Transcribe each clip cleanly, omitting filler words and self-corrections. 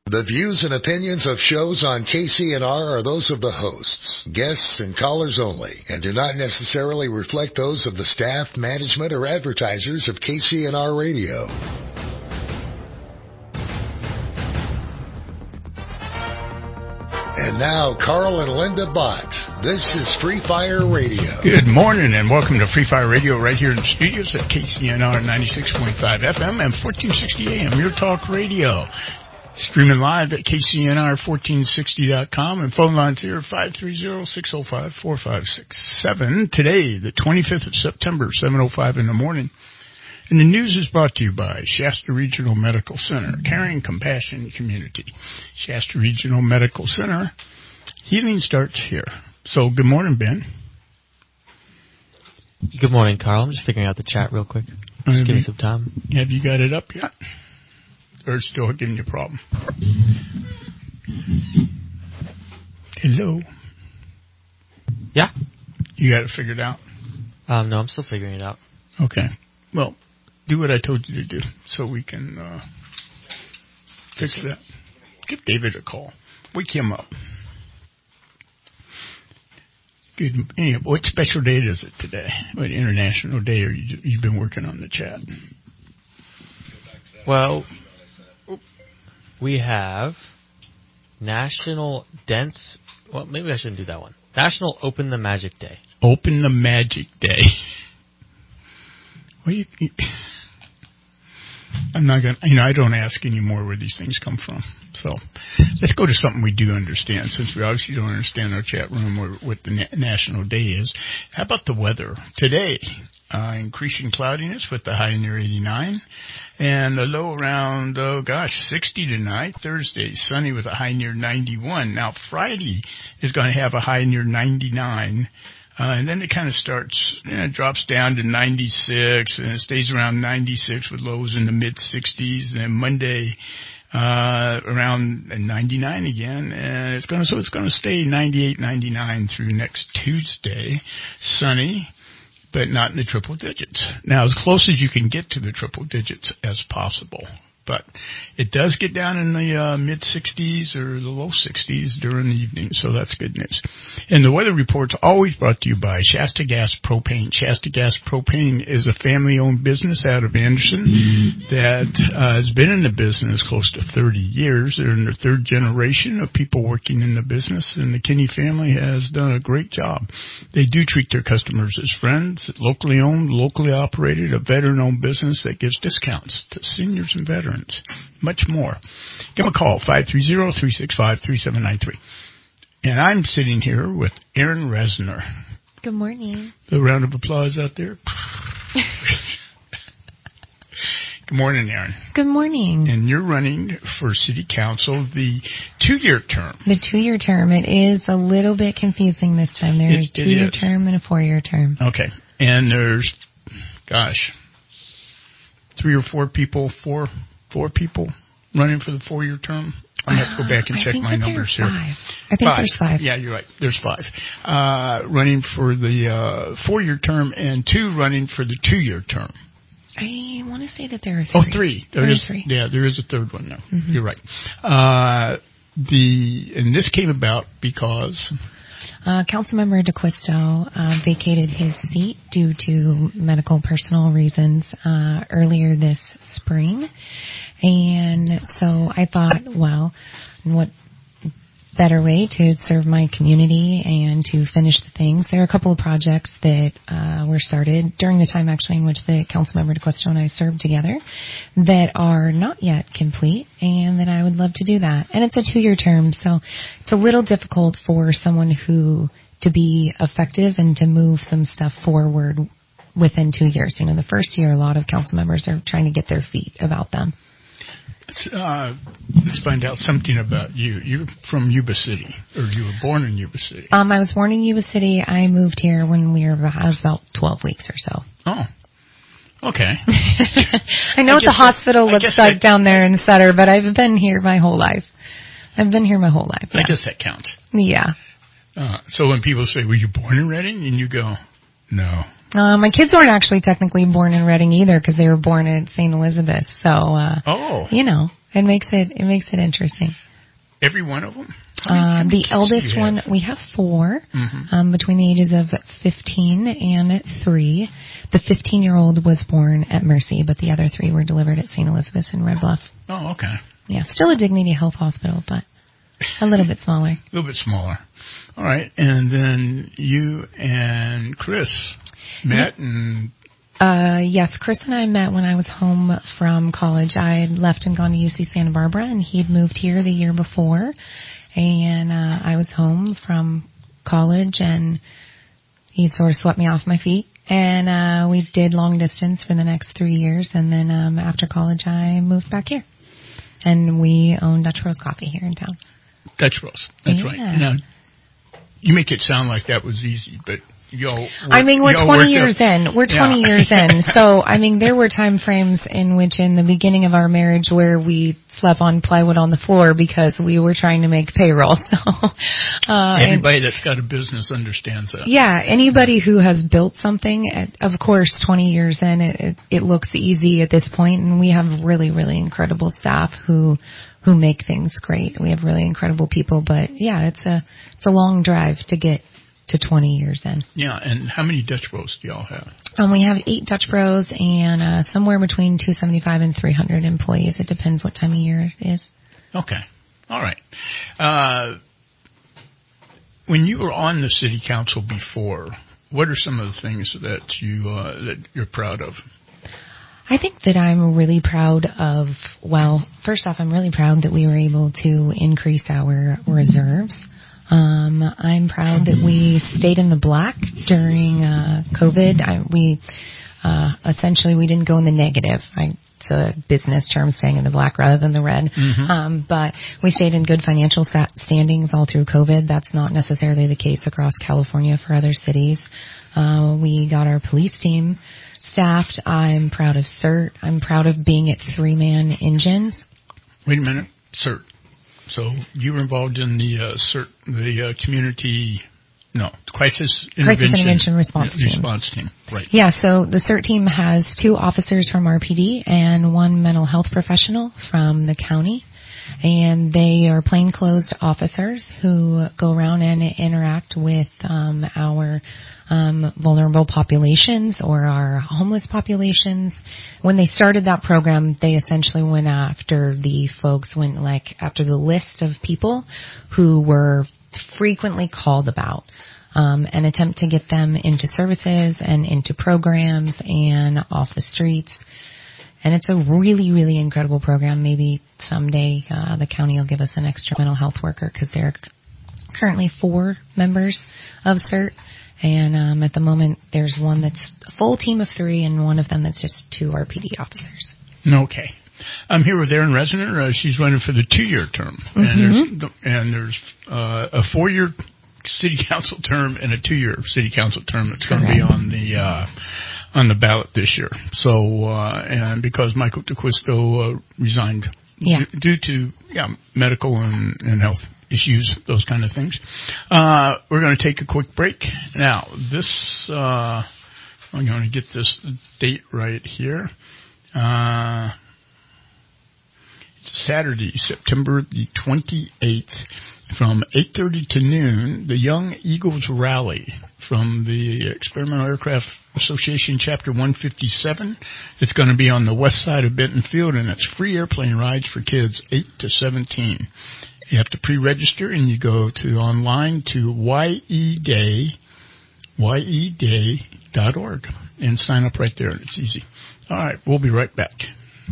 The views and opinions of shows on KCNR are those of the hosts, guests, and callers only, and do not necessarily reflect those of the staff, management, or advertisers of KCNR Radio. And now, Carl and Linda Bott. This is Free Fire Radio. Good morning, and welcome to Free Fire Radio right here in the studios at KCNR 96.5 FM and 1460 AM, Your Talk Radio. Streaming live at KCNR1460.com and phone lines here 530-605-4567. Today, the 25th of September, 7:05 in the morning. And the news is brought to you by Shasta Regional Medical Center, Caring Compassion Community. Shasta Regional Medical Center, healing starts here. So, good morning, Ben. Good morning, Carl. I'm just figuring out the chat real quick. Just give me some time. Have you got it up yet? Or it's still giving you a problem? Hello? Yeah. You got it figured out? No, I'm still figuring it out. Okay. Well, do what I told you to do so we can fix that. Give David a call. Wake him up. Good. Anyway, what special day is it today? What international day are you've been working on the chat? Well, we have National Dense... Well, maybe I shouldn't do that one. National Open the Magic Day. Open the Magic Day. Well, I'm not going to... I don't ask anymore where these things come from. So let's go to something we do understand, since we obviously don't understand our chat room or what the National Day is. How about the weather? Today, increasing cloudiness with the high near 89 and the low around, 60 tonight. Thursday, sunny with a high near 91. Now, Friday is going to have a high near 99. And then it kind of starts, drops down to 96, and it stays around 96 with lows in the mid-60s. And then Monday, around 99 again, and it's going to stay 98, 99 through next Tuesday. Sunny, but not in the triple digits. Now, as close as you can get to the triple digits as possible. But it does get down in the mid-60s or the low 60s during the evening, so that's good news. And the weather report's always brought to you by Shasta Gas Propane. Shasta Gas Propane is a family-owned business out of Anderson that has been in the business close to 30 years. They're in their third generation of people working in the business, and the Kinney family has done a great job. They do treat their customers as friends, locally owned, locally operated, a veteran-owned business that gives discounts to seniors and veterans. Much more. Give them a call, 530-365-3793. And I'm sitting here with Erin Resner. Good morning. A round of applause out there. Good morning, Erin. Good morning. And you're running for City Council the 2-year term. The 2-year term. It is a little bit confusing this time. There's a 2-year term and a 4-year term. Okay. And there's, 3 or 4 people, four people running for the 4-year term. I'm going to have to go back and check my numbers here. I think there's 5. Yeah, you're right. There's 5. Running for the 4-year term and 2 running for the 2-year term. I want to say that there are 3. Oh, 3. There is 3. Yeah, there is a third one now. Mm-hmm. You're right. And this came about because... Councilmember DeQuisto vacated his seat due to medical personal reasons earlier this spring. And so I thought, well, what better way to serve my community and to finish the things. There are a couple of projects that were started during the time actually in which the Councilmember DeQuisto and I served together that are not yet complete, and that I would love to do that. And it's a 2-year term, so it's a little difficult for someone who to be effective and to move some stuff forward within 2 years. The first year a lot of council members are trying to get their feet about them. Let's find out something about you. You're from Yuba City, or you were born in Yuba City. I was born in Yuba City. I moved here when I was about 12 weeks or so. Oh, okay. I know what the hospital looks like down there in Sutter, but I've been here my whole life. Yeah. I guess that counts. Yeah. So when people say, were you born in Reading? And you go, no. My kids weren't actually technically born in Reading either because they were born at St. Elizabeth. So, it makes it interesting. Every one of them? The eldest one, we have 4, between the ages of 15 and 3. The 15-year-old was born at Mercy, but the other 3 were delivered at St. Elizabeth's in Red Bluff. Oh, okay. Yeah, still a Dignity Health Hospital, but a little bit smaller. A little bit smaller. All right, and then you and Chris met and... Yes, Chris and I met when I was home from college. I had left and gone to UC Santa Barbara, and he'd moved here the year before. And I was home from college, and he sort of swept me off my feet. And we did long distance for the next 3 years, and then after college, I moved back here. And we own Dutch Bros Coffee here in town. Dutch Bros, that's right. Now, you make it sound like that was easy, but... we're 20 years in. We're 20 years in. So, there were time frames in which in the beginning of our marriage where we slept on plywood on the floor because we were trying to make payroll. So, anybody that's got a business understands that. Yeah, anybody who has built something, of course, 20 years in, it looks easy at this point, and we have really, really incredible staff who make things great. We have really incredible people, but yeah, it's a long drive to get to 20 years in. Yeah, and how many Dutch Bros do y'all have? We have 8 Dutch Bros and somewhere between 275 and 300 employees. It depends what time of year it is. Okay. All right. When you were on the city council before, what are some of the things that you're proud of? I think that I'm really proud of, first off, I'm really proud that we were able to increase our reserves. I'm proud that we stayed in the black during COVID. We essentially didn't go in the negative. It's a business term, staying in the black rather than the red. But we stayed in good financial standings all through COVID. That's not necessarily the case across California for other cities. We got our police team staffed. I'm proud of CERT. I'm proud of being at 3-man engines. Wait a minute, CERT. So you were involved in the crisis intervention response team. Right. Yeah, so the CERT team has 2 officers from RPD and 1 mental health professional from the county. And they are plainclothes officers who go around and interact with our vulnerable populations or our homeless populations. When they started that program, they essentially went after after the list of people who were frequently called about, an attempt to get them into services and into programs and off the streets. And it's a really, really incredible program. Maybe someday the county will give us an extra mental health worker because there are currently 4 members of CERT. And at the moment, there's one that's a full team of 3 and one of them that's just 2 RPD officers. Okay. I'm here with Erin Resner. She's running for the 2-year term. And there's a 4-year city council term and a 2-year city council term that's going to be on the ballot this year. So, and because Michael DeQuisto resigned due to medical and health issues, those kind of things. We're going to take a quick break. Now, I'm going to get this date right here. Saturday, September the 28th, from 8:30 to noon, the Young Eagles Rally from the Experimental Aircraft Association Chapter 157. It's going to be on the west side of Benton Field, and it's free airplane rides for kids 8 to 17. You have to pre-register, and you go online to yeday.org and sign up right there, and it's easy. All right, we'll be right back.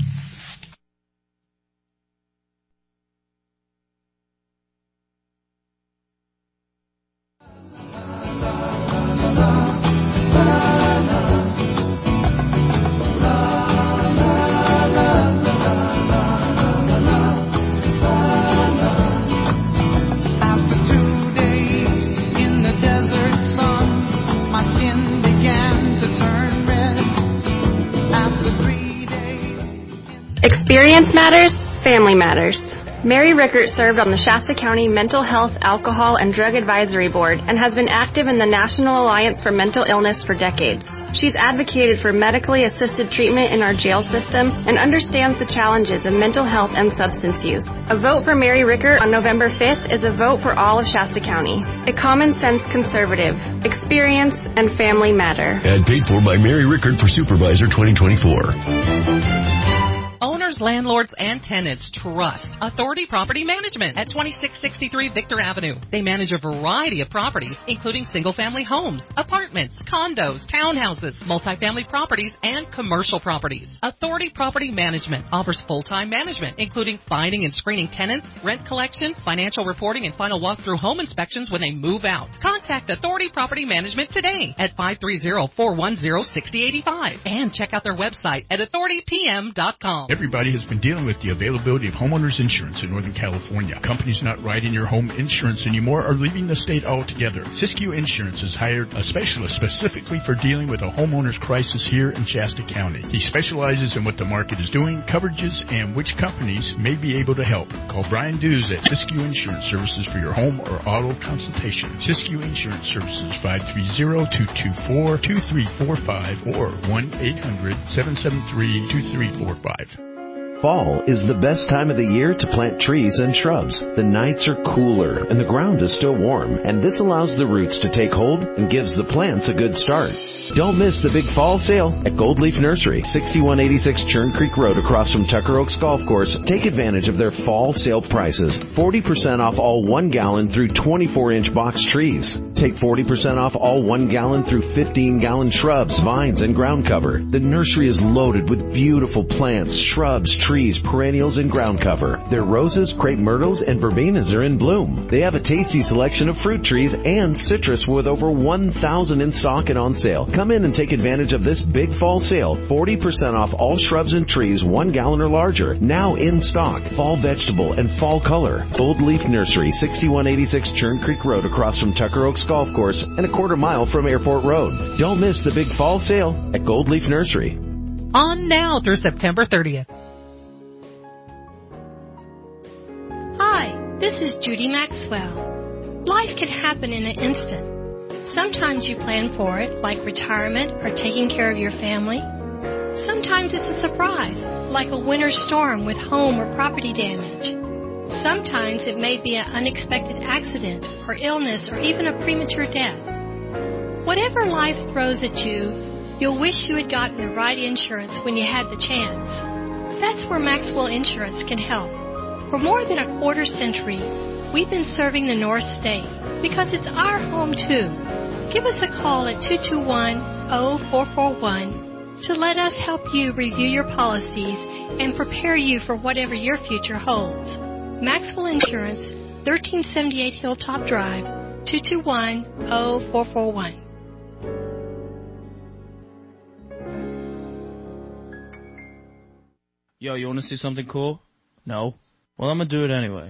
Experience matters, family matters. Mary Rickert served on the Shasta County Mental Health, Alcohol, and Drug Advisory Board and has been active in the National Alliance for Mental Illness for decades. She's advocated for medically assisted treatment in our jail system and understands the challenges of mental health and substance use. A vote for Mary Rickert on November 5th is a vote for all of Shasta County. A common sense conservative. Experience and family matter. Ad paid for by Mary Rickert for Supervisor 2024. Owners, landlords, and tenants trust Authority Property Management at 2663 Victor Avenue. They manage a variety of properties, including single-family homes, apartments, condos, townhouses, multifamily properties, and commercial properties. Authority Property Management offers full-time management, including finding and screening tenants, rent collection, financial reporting, and final walkthrough home inspections when they move out. Contact Authority Property Management today at 530-410-6085 and check out their website at authoritypm.com. Everybody has been dealing with the availability of homeowners insurance in Northern California. Companies not writing your home insurance anymore are leaving the state altogether. Siskiyou Insurance has hired a specialist specifically for dealing with a homeowner's crisis here in Shasta County. He specializes in what the market is doing, coverages, and which companies may be able to help. Call Brian Dews at Siskiyou Insurance Services for your home or auto consultation. Siskiyou Insurance Services, 530-224-2345 or 1-800-773-2345. Fall is the best time of the year to plant trees and shrubs. The nights are cooler and the ground is still warm, and this allows the roots to take hold and gives the plants a good start. Don't miss the big fall sale at Gold Leaf Nursery, 6186 Churn Creek Road across from Tucker Oaks Golf Course. Take advantage of their fall sale prices. 40% off all 1 gallon through 24-inch box trees. Take 40% off all 1 gallon through 15-gallon shrubs, vines, and ground cover. The nursery is loaded with beautiful plants, shrubs, trees, perennials, and ground cover. Their roses, crepe myrtles, and verbenas are in bloom. They have a tasty selection of fruit trees and citrus with over 1,000 in stock and on sale. Come in and take advantage of this big fall sale. 40% off all shrubs and trees 1 gallon or larger. Now in stock. Fall vegetable and fall color. Gold Leaf Nursery, 6186 Churn Creek Road across from Tucker Oaks Golf Course and a quarter mile from Airport Road. Don't miss the big fall sale at Gold Leaf Nursery. On now through September 30th. Hi, this is Judy Maxwell. Life can happen in an instant. Sometimes you plan for it, like retirement or taking care of your family. Sometimes it's a surprise, like a winter storm with home or property damage. Sometimes it may be an unexpected accident or illness or even a premature death. Whatever life throws at you, you'll wish you had gotten the right insurance when you had the chance. That's where Maxwell Insurance can help. For more than a quarter century, we've been serving the North State because it's our home too. Give us a call at 221-0441 to let us help you review your policies and prepare you for whatever your future holds. Maxwell Insurance, 1378 Hilltop Drive, 221-0441. Yo, you want to see something cool? No? Well, I'm going to do it anyway.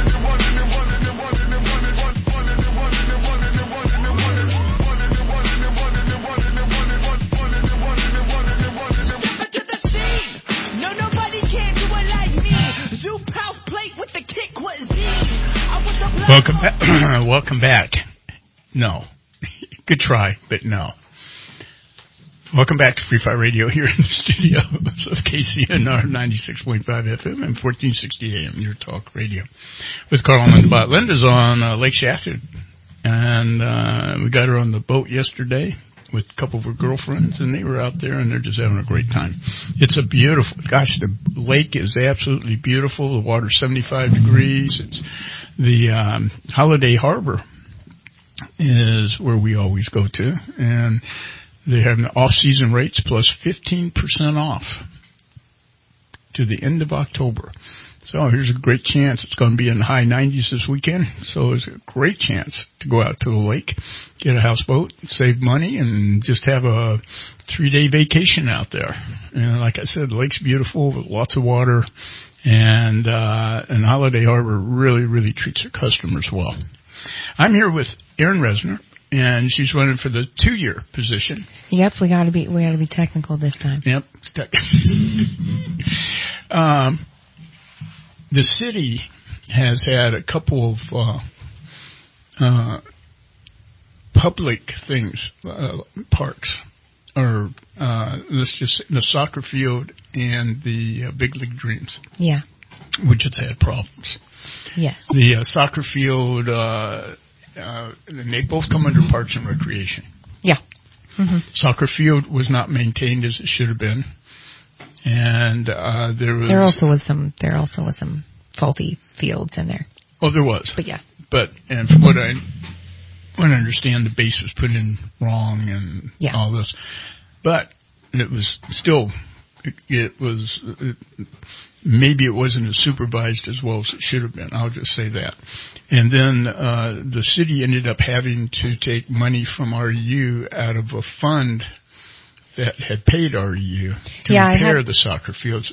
Welcome back. No. Good try, but no. Welcome back to Free Fire Radio here in the studios of KCNR 96.5 FM and 1460 AM, your talk radio. With Carl Linda. Linda's on Lake Shasta, and we got her on the boat yesterday with a couple of her girlfriends, and they were out there, and they're just having a great time. It's a beautiful, gosh, the lake is absolutely beautiful. The water's 75 degrees. It's the Holiday Harbor is where we always go to, and they have off-season rates plus 15% off to the end of October. So here's a great chance. It's going to be in the high 90s this weekend, so it's a great chance to go out to the lake, get a houseboat, save money, and just have a 3-day vacation out there. And like I said, the lake's beautiful, lots of water, and Holiday Harbor really, really treats their customers well. I'm here with Erin Resner, and she's running for the 2-year position. Yep, we gotta be technical this time. Yep, it's the city has had a couple of public things, parks or let's just say the soccer field and the Big League Dreams. Yeah. Which has had problems. Yes. The soccer field, they both come under Parks and Recreation. Yeah. Mm-hmm. Soccer field was not maintained as it should have been, and there also was some faulty fields in there. Oh, there was. But yeah. And from what I understand, the base was put in wrong and all this, but it was still. Maybe it wasn't as supervised as well as it should have been. I'll just say that. And then the city ended up having to take money from REU out of a fund that had paid REU to repair the soccer fields.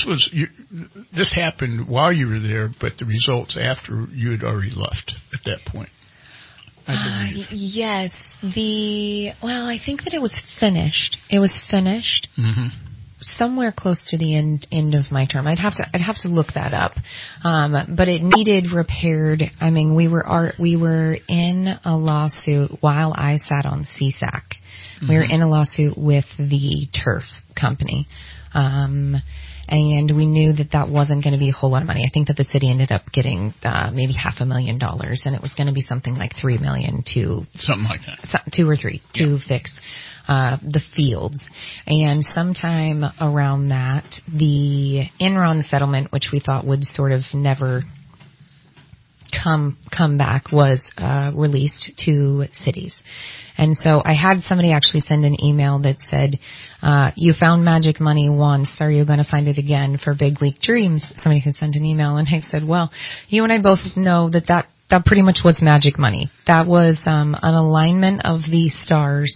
This happened while you were there, but the results after you had already left at that point. I believe. Yes. I think that it was finished. It was finished. Mm-hmm. Somewhere close to the end of my term. I'd have to look that up. But it needed repaired. I mean, we were in a lawsuit while I sat on CSAC. Mm-hmm. We were in a lawsuit with the turf company. And we knew that wasn't going to be a whole lot of money. I think that the city ended up getting maybe $500,000, and it was going to be something like $3 million to something like that, 2 or 3 to fix the fields. And sometime around that, the Enron settlement, which we thought would sort of never come back, was released to cities. And so I had somebody actually send an email that said, you found magic money once, are you going to find it again for Big League Dreams? Somebody had sent an email, and I said, well, you and I both know that pretty much was magic money. That was an alignment of the stars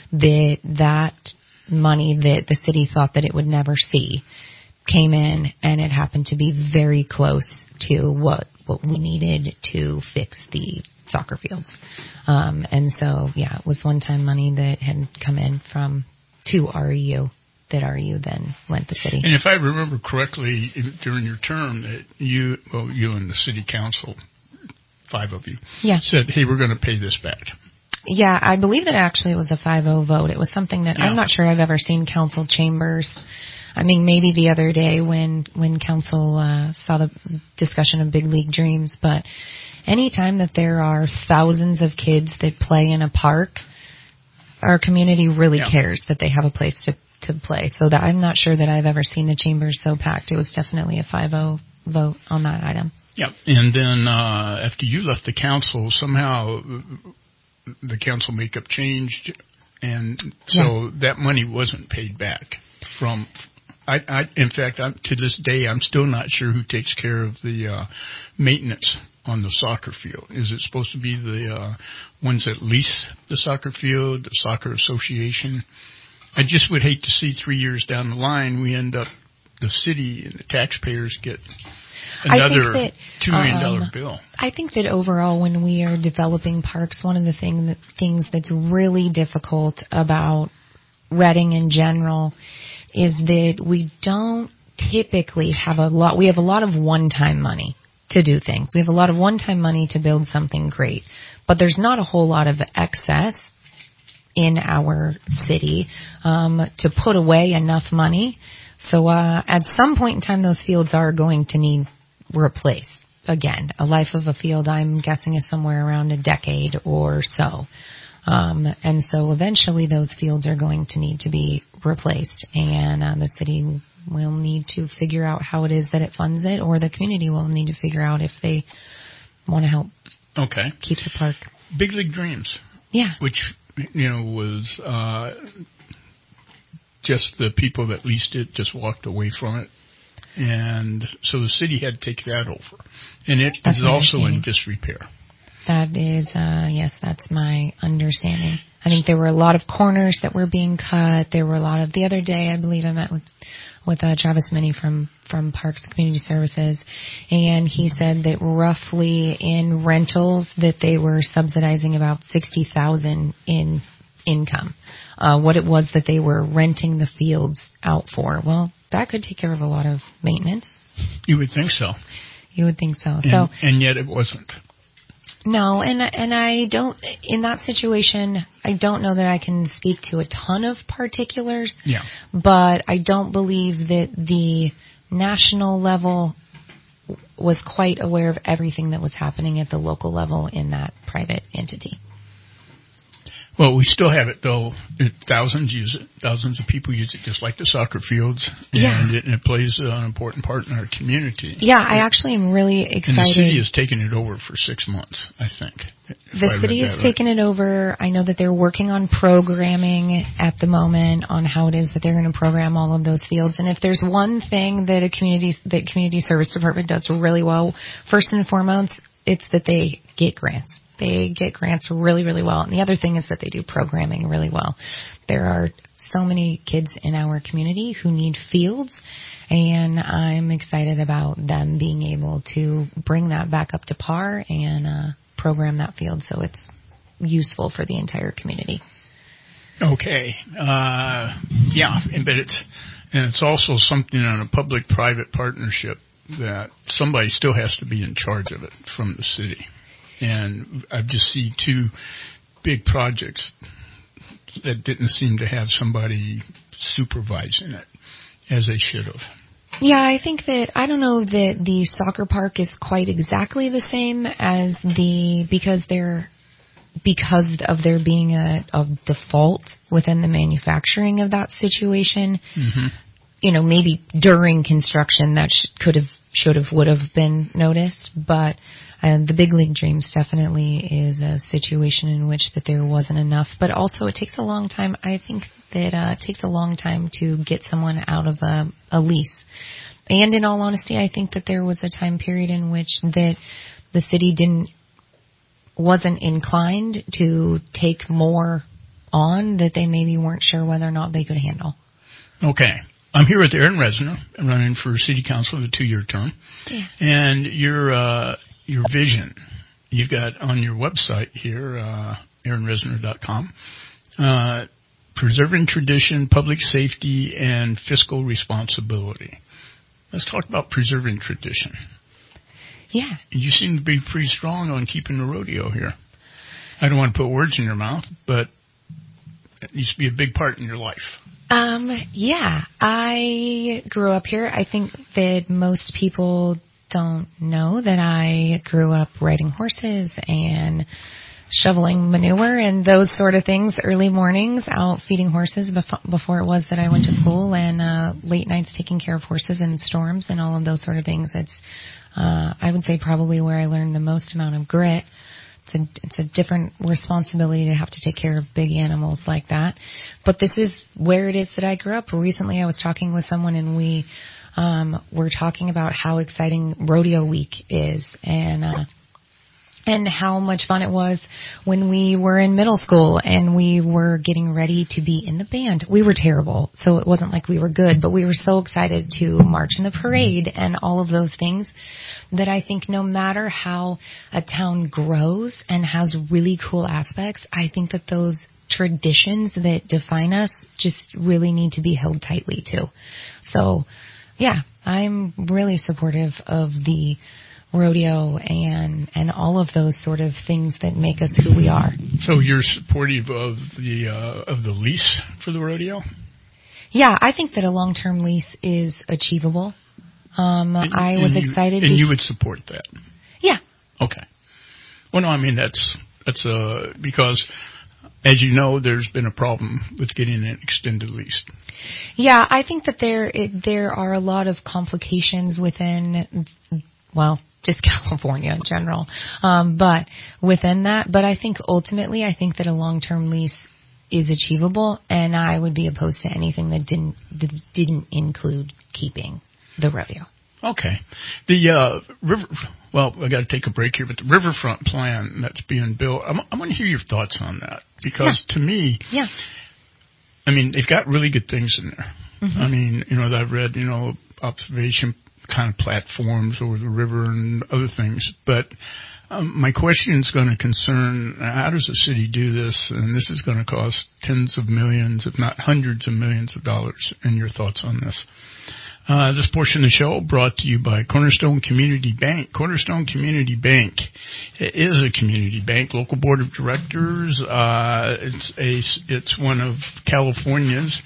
that money that the city thought that it would never see came in, and it happened to be very close to what we needed to fix the soccer fields. And so, it was one-time money that had come in to REU that REU then lent the city. And if I remember correctly, during your term, that you and the city council, 5 of you, said, hey, we're going to pay this back. Yeah, I believe that actually it was a 5-0 vote. It was something that I'm not sure I've ever seen council chambers. I mean, maybe the other day when council saw the discussion of Big League Dreams, but anytime that there are thousands of kids that play in a park, our community really cares that they have a place to play. So that I'm not sure that I've ever seen the chambers so packed. It was definitely a 5-0 vote on that item. Yeah, and then after you left the council, somehow the council makeup changed, and so that money wasn't paid back from. In fact, to this day, I'm still not sure who takes care of the maintenance on the soccer field. Is it supposed to be the ones that lease the soccer field, the soccer association? I just would hate to see 3 years down the line we end up, the city and the taxpayers get another $2 million bill. I think that overall, when we are developing parks, one of the things that's really difficult about Reading in general is that we don't typically have we have a lot of one-time money to do things. We have a lot of one-time money to build something great, but there's not a whole lot of excess in our city to put away enough money. So at some point in time, those fields are going to need replaced. Again, a life of a field, I'm guessing, is somewhere around a decade or so. And so eventually those fields are going to need to be replaced, and the city will need to figure out how it is that it funds it, or the community will need to figure out if they want to help keep the park. Big League Dreams. Yeah. Which, was just the people that leased it just walked away from it. And so the city had to take that over. And it is also in disrepair. That is, yes, that's my understanding. I think there were a lot of corners that were being cut. There were a lot of, the other day, I believe I met with Travis Minnie from Parks and Community Services, and he said that roughly in rentals that they were subsidizing about $60,000 in income. What it was that they were renting the fields out for. Well, that could take care of a lot of maintenance. You would think so. You would think so. And yet it wasn't. No, and I don't, in that situation, I don't know that I can speak to a ton of particulars. Yeah. But I don't believe that the national level was quite aware of everything that was happening at the local level in that private entity. Well, we still have it, though. Thousands use it. Thousands of people use it, just like the soccer fields. And it plays an important part in our community. Yeah, I actually am really excited. And the city has taken it over for 6 months, I think. The city has taken it over. I know that they're working on programming at the moment on how it is that they're going to program all of those fields. And if there's one thing that community service department does really well, first and foremost, it's that they get grants. They get grants really, really well. And the other thing is that they do programming really well. There are so many kids in our community who need fields, and I'm excited about them being able to bring that back up to par and program that field so it's useful for the entire community. Okay. Yeah, but it's also something on a public-private partnership that somebody still has to be in charge of it from the city. And I just see two big projects that didn't seem to have somebody supervising it as they should have. Yeah, I think that, I don't know that the soccer park is quite exactly the same as because of there being a default within the manufacturing of that situation. Mm-hmm. You know, maybe during construction that would have been noticed, but the Big League Dreams definitely is a situation in which that there wasn't enough. But also, it takes a long time. I think that it takes a long time to get someone out of a lease. And in all honesty, I think that there was a time period in which that the city wasn't inclined to take more on that they maybe weren't sure whether or not they could handle. Okay. I'm here with Aaron Resner, running for City Council, the 2-year term. Yeah. And your vision, you've got on your website here, aaronresner.com, preserving tradition, public safety, and fiscal responsibility. Let's talk about preserving tradition. Yeah. You seem to be pretty strong on keeping the rodeo here. I don't want to put words in your mouth, but it needs to be a big part in your life. Yeah, I grew up here. I think that most people don't know that I grew up riding horses and shoveling manure and those sort of things early mornings, out feeding horses before it was that I went to school, and late nights taking care of horses in storms and all of those sort of things. It's, I would say, probably where I learned the most amount of grit. It's a different responsibility to have to take care of big animals like that. But this is where it is that I grew up. Recently I was talking with someone, and we were talking about how exciting Rodeo Week is, and how much fun it was when we were in middle school and we were getting ready to be in the band. We were terrible, so it wasn't like we were good, but we were so excited to march in the parade and all of those things that I think no matter how a town grows and has really cool aspects, I think that those traditions that define us just really need to be held tightly too. So, yeah, I'm really supportive of the rodeo and all of those sort of things that make us who we are. So you're supportive of the lease for the rodeo? Yeah, I think that a long-term lease is achievable. I was excited. And you would support that? Yeah. Okay. Well, no, I mean that's because, as you know, there's been a problem with getting an extended lease. Yeah, I think that there are a lot of complications within, well, just California in general, but within that. But I think ultimately, I think that a long-term lease is achievable, and I would be opposed to anything that didn't include keeping the rodeo. Okay. The river. Well, I got to take a break here, but the riverfront plan that's being built, I want to hear your thoughts on that, because to me, I mean, they've got really good things in there. Mm-hmm. I mean, that I've read, observation kind of platforms over the river and other things, but my question is going to concern, how does the city do this? And this is going to cost tens of millions, if not hundreds of millions of dollars. And your thoughts on this? This portion of the show brought to you by Cornerstone Community Bank. Cornerstone Community Bank It is a community bank, local board of directors. It's one of California's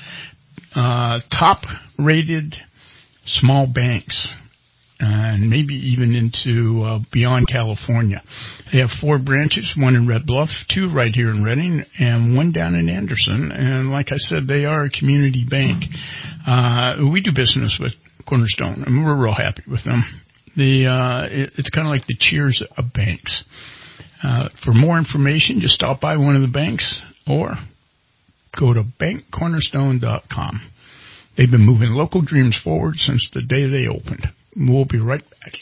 top-rated small banks, and maybe even into beyond California. They have 4 branches, one in Red Bluff, 2 right here in Redding, and 1 down in Anderson. And like I said, they are a community bank. We do business with Cornerstone, and we're real happy with them. It's kind of like the Cheers of banks. For more information, just stop by one of the banks or go to bankcornerstone.com. They've been moving local dreams forward since the day they opened. We'll be right back.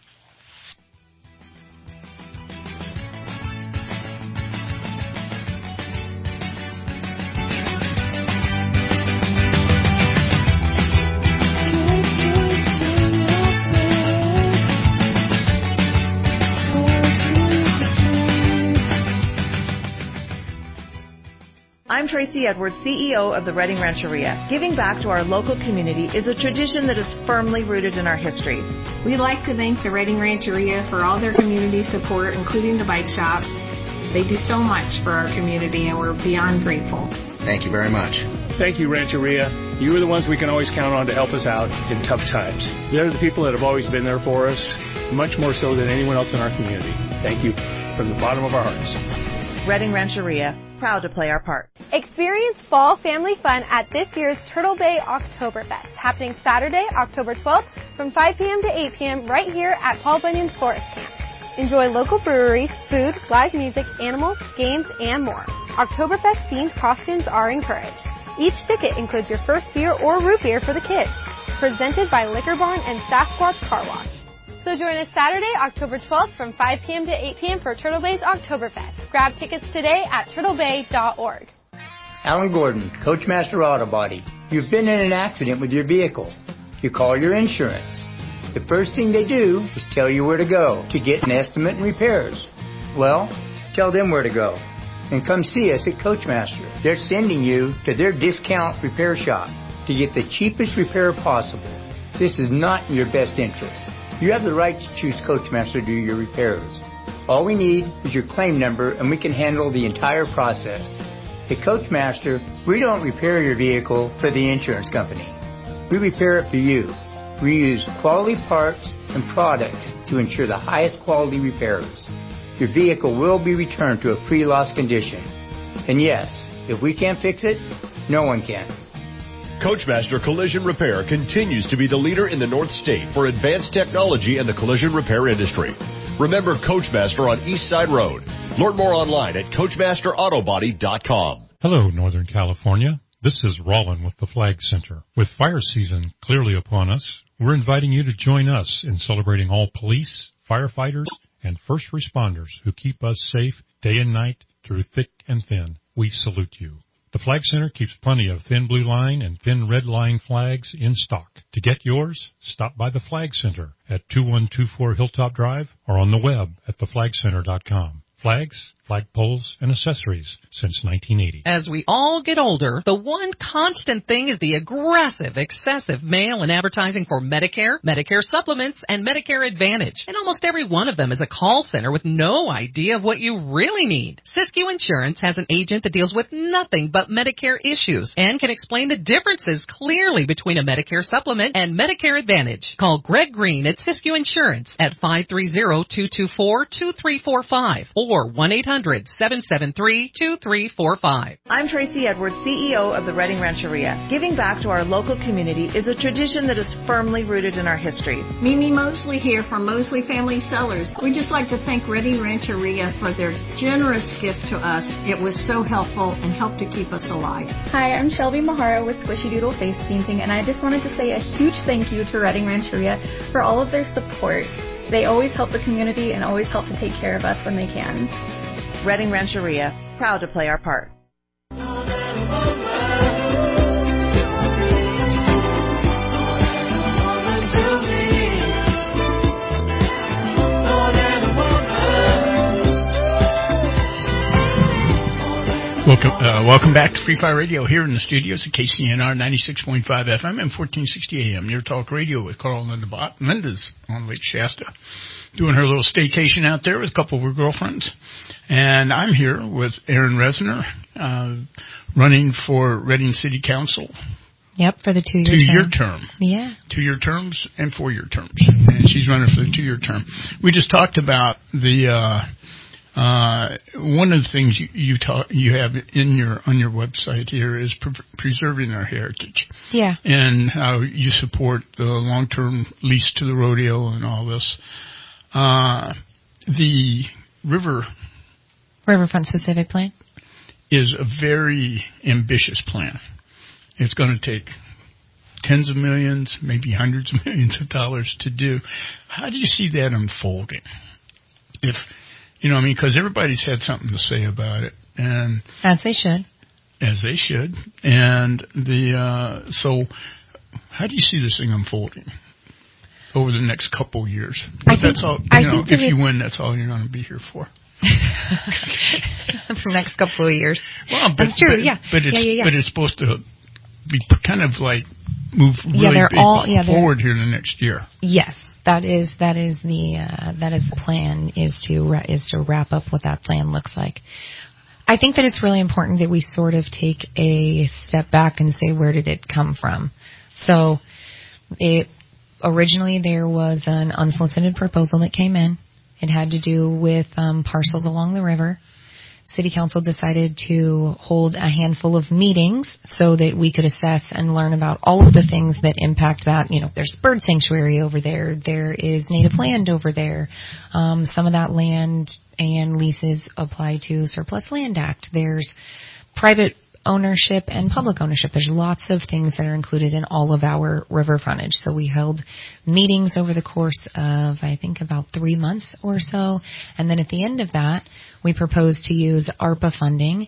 I'm Tracy Edwards, CEO of the Redding Rancheria. Giving back to our local community is a tradition that is firmly rooted in our history. We'd like to thank the Redding Rancheria for all their community support, including the bike shop. They do so much for our community, and we're beyond grateful. Thank you very much. Thank you, Rancheria. You are the ones we can always count on to help us out in tough times. They're the people that have always been there for us, much more so than anyone else in our community. Thank you from the bottom of our hearts. Redding Rancheria, proud to play our part. Experience fall family fun at this year's Turtle Bay Oktoberfest, happening Saturday, October 12th from 5 p.m. to 8 p.m. right here at Paul Bunyan's Forest Camp. Enjoy local breweries, food, live music, animals, games, and more. Oktoberfest-themed costumes are encouraged. Each ticket includes your first beer or root beer for the kids. Presented by Liquor Barn and Sasquatch Car Wash. So join us Saturday, October 12th from 5 p.m. to 8 p.m. for Turtle Bay's Oktoberfest. Grab tickets today at turtlebay.org. Alan Gordon, Coachmaster Auto Body. You've been in an accident with your vehicle. You call your insurance. The first thing they do is tell you where to go to get an estimate and repairs. Well, tell them where to go. And come see us at Coachmaster. They're sending you to their discount repair shop to get the cheapest repair possible. This is not in your best interest. You have the right to choose Coachmaster to do your repairs. All we need is your claim number and we can handle the entire process. At Coachmaster, we don't repair your vehicle for the insurance company. We repair it for you. We use quality parts and products to ensure the highest quality repairs. Your vehicle will be returned to a pre-loss condition. And yes, if we can't fix it, no one can. Coachmaster Collision Repair continues to be the leader in the North State for advanced technology in the collision repair industry. Remember Coachmaster on East Side Road. Learn more online at CoachmasterAutobody.com. Hello, Northern California. This is Rollin with the Flag Center. With fire season clearly upon us, we're inviting you to join us in celebrating all police, firefighters, and first responders who keep us safe day and night through thick and thin. We salute you. The Flag Center keeps plenty of thin blue line and thin red line flags in stock. To get yours, stop by the Flag Center at 2124 Hilltop Drive or on the web at theflagcenter.com. Flags, flagpoles, and accessories since 1980. As we all get older, the one constant thing is the aggressive, excessive mail and advertising for Medicare, Medicare supplements, and Medicare Advantage. And almost every one of them is a call center with no idea of what you really need. Siskiyou Insurance has an agent that deals with nothing but Medicare issues and can explain the differences clearly between a Medicare supplement and Medicare Advantage. Call Greg Green at Siskiyou Insurance at 530-224-2345 or 1-800-773-2345. I'm Tracy Edwards, CEO of the Redding Rancheria. Giving back to our local community is a tradition that is firmly rooted in our history. Mimi Mosley here from Mosley Family Cellars. We'd just like to thank Redding Rancheria for their generous gift to us. It was so helpful and helped to keep us alive. Hi, I'm Shelby Mahara with Squishy Doodle Face Painting, and I just wanted to say a huge thank you to Redding Rancheria for all of their support. They always help the community and always help to take care of us when they can. Redding Rancheria, proud to play our part. Welcome back to Free Fire Radio here in the studios at KCNR 96.5 FM and 1460 AM. Your talk radio with Carl Linda Mendes on Lake Shasta. doing her little staycation out there with a couple of her girlfriends. And I'm here with Erin Resner, running for Reading City Council. Yep, for the 2-year term. Yeah. 2-year terms and 4-year terms. And she's running for the 2-year term. We just talked about the one of the things you have on your website here is preserving our heritage. Yeah. And how you support the long-term lease to the rodeo and all this. The Riverfront Specific Plan is a very ambitious plan. It's going to take tens of millions, maybe hundreds of millions of dollars to do. How do you see that unfolding? If, because everybody's had something to say about it. And As they should. And so how do you see this thing unfolding over the next couple of years? That's all, if you win, that's all you're going to be here for. The next couple of years. Well, that's true, yeah. But it's supposed to be kind of like move really forward here in the next year. Yes, that is the plan is to wrap up what that plan looks like. I think that it's really important that we sort of take a step back and say, where did it come from? So originally there was an unsolicited proposal that came in. It had to do with parcels along the river. City Council decided to hold a handful of meetings so that we could assess and learn about all of the things that impact that. There's bird sanctuary over there. There is native land over there. Some of that land and leases apply to Surplus Land Act. There's private ownership and public ownership. There's lots of things that are included in all of our river frontage. So we held meetings over the course of, I think, about 3 months or so. And then at the end of that, we proposed to use ARPA funding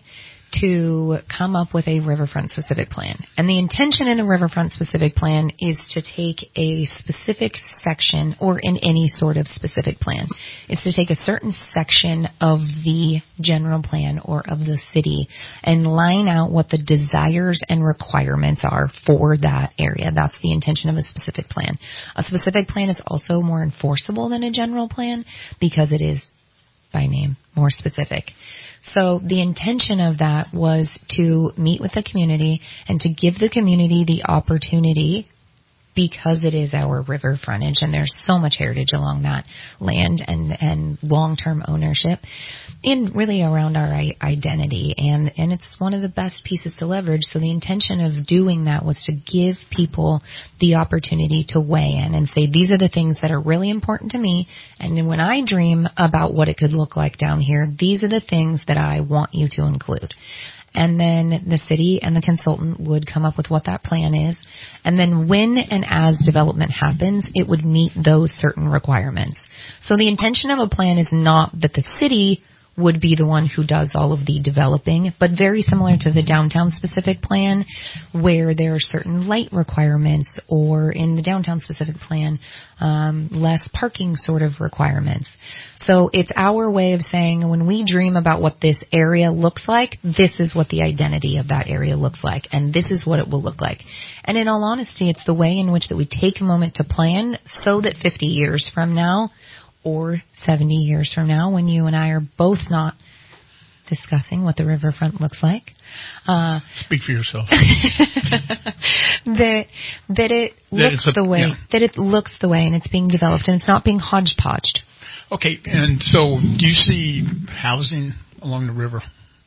to come up with a riverfront specific plan. And the intention in a riverfront specific plan is to take a specific section, or in any sort of specific plan, is to take a certain section of the general plan or of the city and line out what the desires and requirements are for that area. That's the intention of a specific plan. A specific plan is also more enforceable than a general plan because it is, by name, more specific. So the intention of that was to meet with the community and to give the community the opportunity, because it is our river frontage and there's so much heritage along that land and long-term ownership, and really around our identity. And it's one of the best pieces to leverage. So the intention of doing that was to give people the opportunity to weigh in and say, these are the things that are really important to me. And when I dream about what it could look like down here, these are the things that I want you to include. And then the city and the consultant would come up with what that plan is. And then when and as development happens, it would meet those certain requirements. So the intention of a plan is not that the city would be the one who does all of the developing, but very similar to the downtown specific plan, where there are certain light requirements, or in the downtown specific plan, less parking sort of requirements. So it's our way of saying, when we dream about what this area looks like, this is what the identity of that area looks like, and this is what it will look like. And in all honesty, it's the way in which that we take a moment to plan so that 50 years from now, or 70 years from now, when you and I are both not discussing what the riverfront looks like. Speak for yourself. that it looks the way, that it looks the way, and it's being developed, and it's not being hodgepodged. Okay, and so do you see housing along the river?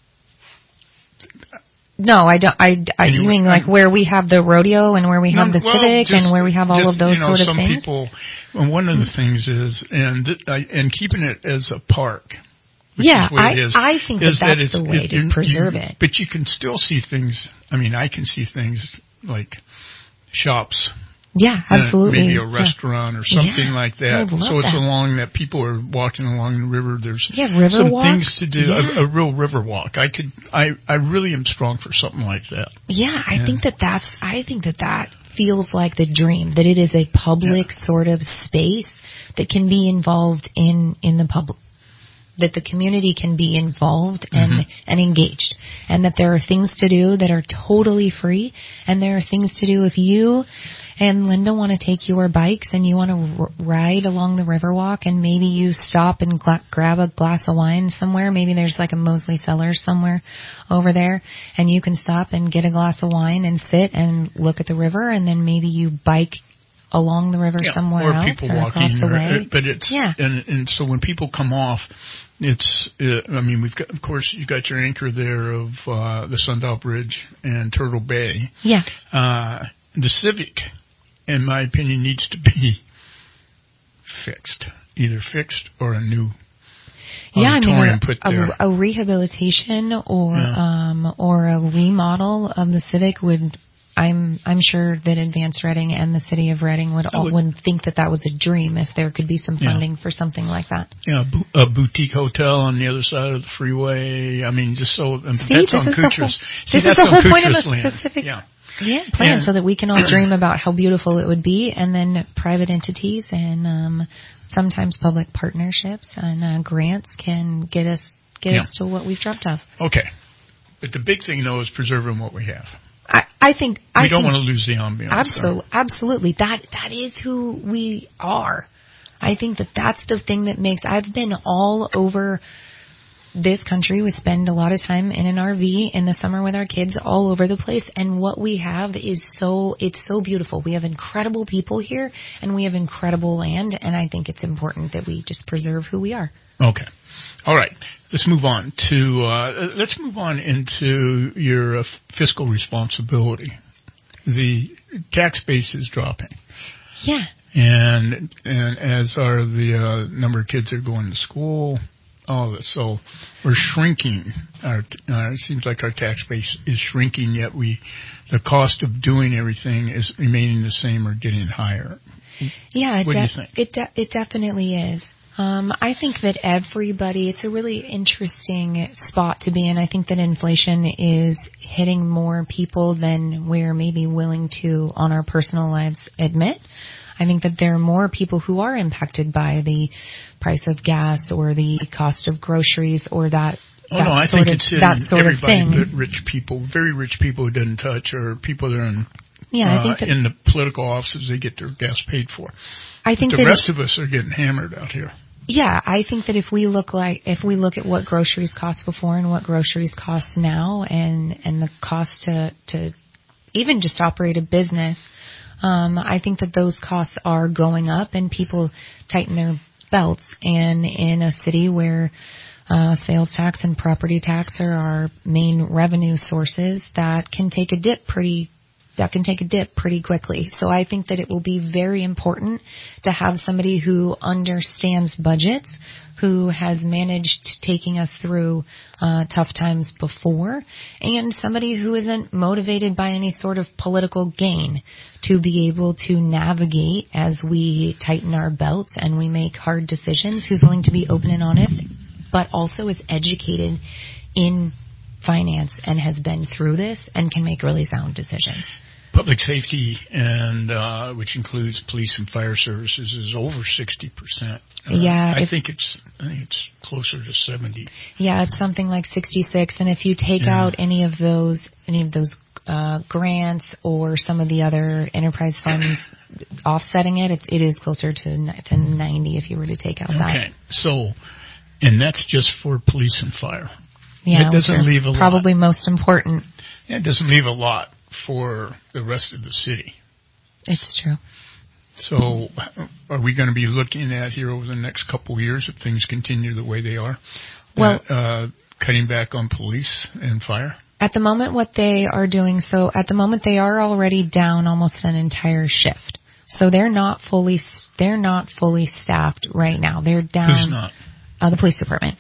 No, I don't. You mean like where we have the rodeo and where we have the civic and where we have all of those sort of things? People, one of the things is, and keeping it as a park. Yeah, I think that's the way to preserve it. But you can still see things. I mean, I can see things like shops. Yeah, absolutely. Maybe a restaurant or something like that. So it's along that people are walking along the river. There's some things to do. A real river walk. I really am strong for something like that. Yeah, I think that feels like the dream, that it is a public sort of space that can be involved in the public. that the community can be involved and engaged, and that there are things to do that are totally free, and there are things to do if you and Linda want to take your bikes and you want to ride along the Riverwalk, and maybe you stop and grab a glass of wine somewhere. Maybe there's like a Mosley Cellars somewhere over there, and you can stop and get a glass of wine and sit and look at the river, and then maybe you bike along the river somewhere or else, people or walking, across the way. But it's and so when people come off, it's I mean, we've got, of course, you got your anchor there of the Sundial Bridge and Turtle Bay. Yeah. The Civic, in my opinion, needs to be fixed, either fixed or a new auditorium put there. A rehabilitation or a remodel of the Civic would. I'm sure that Advance Reading and the City of Reading would think that was a dream if there could be some funding for something like that. Yeah, a boutique hotel on the other side of the freeway. I mean, just so that's on Kucher's. This is the whole point of a land. specific plan, so that we can all dream about how beautiful it would be, and then private entities and sometimes public partnerships and grants can get us to what we've dreamt of. Okay, but the big thing though is preserving what we have. I think we don't want to lose the ambiance. Absolutely. That is who we are. I think that's the thing that makes. I've been all over this country. We spend a lot of time in an RV in the summer with our kids all over the place, and what we have is it's so beautiful. We have incredible people here, and we have incredible land, and I think it's important that we just preserve who we are. Okay. All right. Let's move on into your fiscal responsibility. The tax base is dropping. Yeah. And as are the number of kids that are going to school, all of this. So we're shrinking. It seems like our tax base is shrinking, yet the cost of doing everything is remaining the same or getting higher. Yeah. What do you think? It definitely is. I think that it's a really interesting spot to be in. I think that inflation is hitting more people than we're maybe willing to, on our personal lives, admit. I think that there are more people who are impacted by the price of gas or the cost of groceries or that. I think it's everybody thing. But rich people, very rich people who didn't touch, or people that are in I think in the political offices, they get their gas paid for. I think the rest of us are getting hammered out here. Yeah, I think that if we look at what groceries cost before and what groceries cost now, and the cost to even just operate a business, I think that those costs are going up, and people tighten their belts. And in a city where sales tax and property tax are our main revenue sources, that can take a dip pretty quickly. So I think that it will be very important to have somebody who understands budgets, who has managed taking us through tough times before, and somebody who isn't motivated by any sort of political gain to be able to navigate as we tighten our belts and we make hard decisions, who's willing to be open and honest, but also is educated in finance and has been through this and can make really sound decisions. Public safety, and which includes police and fire services, is over 60%. I think it's closer to 70. Yeah, it's something like 66. And if you take out any of those grants or some of the other enterprise funds offsetting it, it is closer to 90 if you were to take out that. Okay, so, and that's just for police and fire. Yeah, it doesn't leave a lot. Probably most important. It doesn't leave a lot for the rest of the city. It's true. So are we going to be looking at here over the next couple of years, if things continue the way they are, cutting back on police and fire? At the moment, what they are doing, they are already down almost an entire shift. So they're not fully staffed right now. They're down. Who's not? The police department.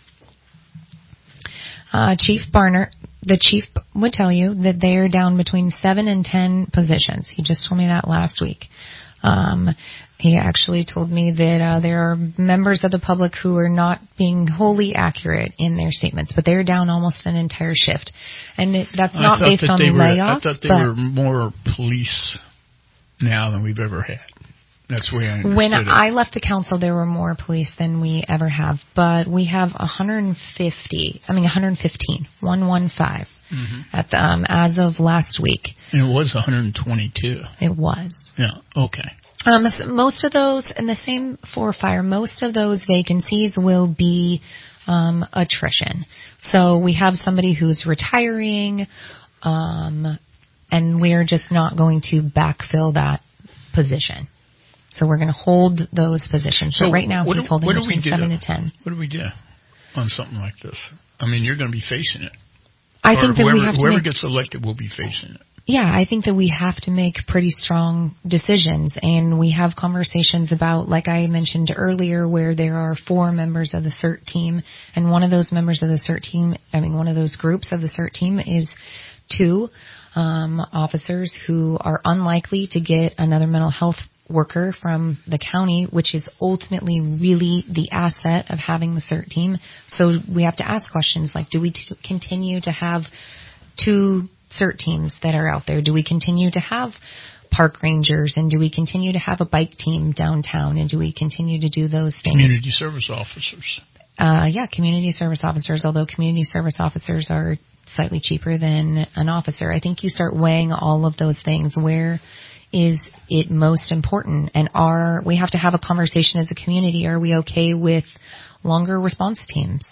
Chief Barner, the chief would tell you that they are down between 7 and 10 positions. He just told me that last week. He actually told me that there are members of the public who are not being wholly accurate in their statements, but they're down almost an entire shift. And that's not based on layoffs. I thought they were more police now than we've ever had. That's the way I understood When it. I left the council, there were more police than we ever have, but we have 115, at the, as of last week. And it was 122. It was. Yeah, okay. Most of those, and the same for fire, most of those vacancies will be attrition. So we have somebody who's retiring, and we're just not going to backfill that position. So we're going to hold those positions. So right now he's holding between 7 to 10. What do we do on something like this? I mean, you're going to be facing it. I think that we have to whoever gets elected will be facing it. Yeah, I think that we have to make pretty strong decisions, and we have conversations about, like I mentioned earlier, where there are 4 members of the CERT team, and one of those members of the CERT team, one of those groups of the CERT team is 2 officers who are unlikely to get another mental health worker from the county, which is ultimately really the asset of having the CERT team. So we have to ask questions like, do we continue to have 2 CERT teams that are out there? Do we continue to have park rangers, and do we continue to have a bike team downtown, and do we continue to do those things? Community service officers. Community service officers, although community service officers are slightly cheaper than an officer. I think you start weighing all of those things. Where is it most important? And we have to have a conversation as a community. Are we okay with longer response times?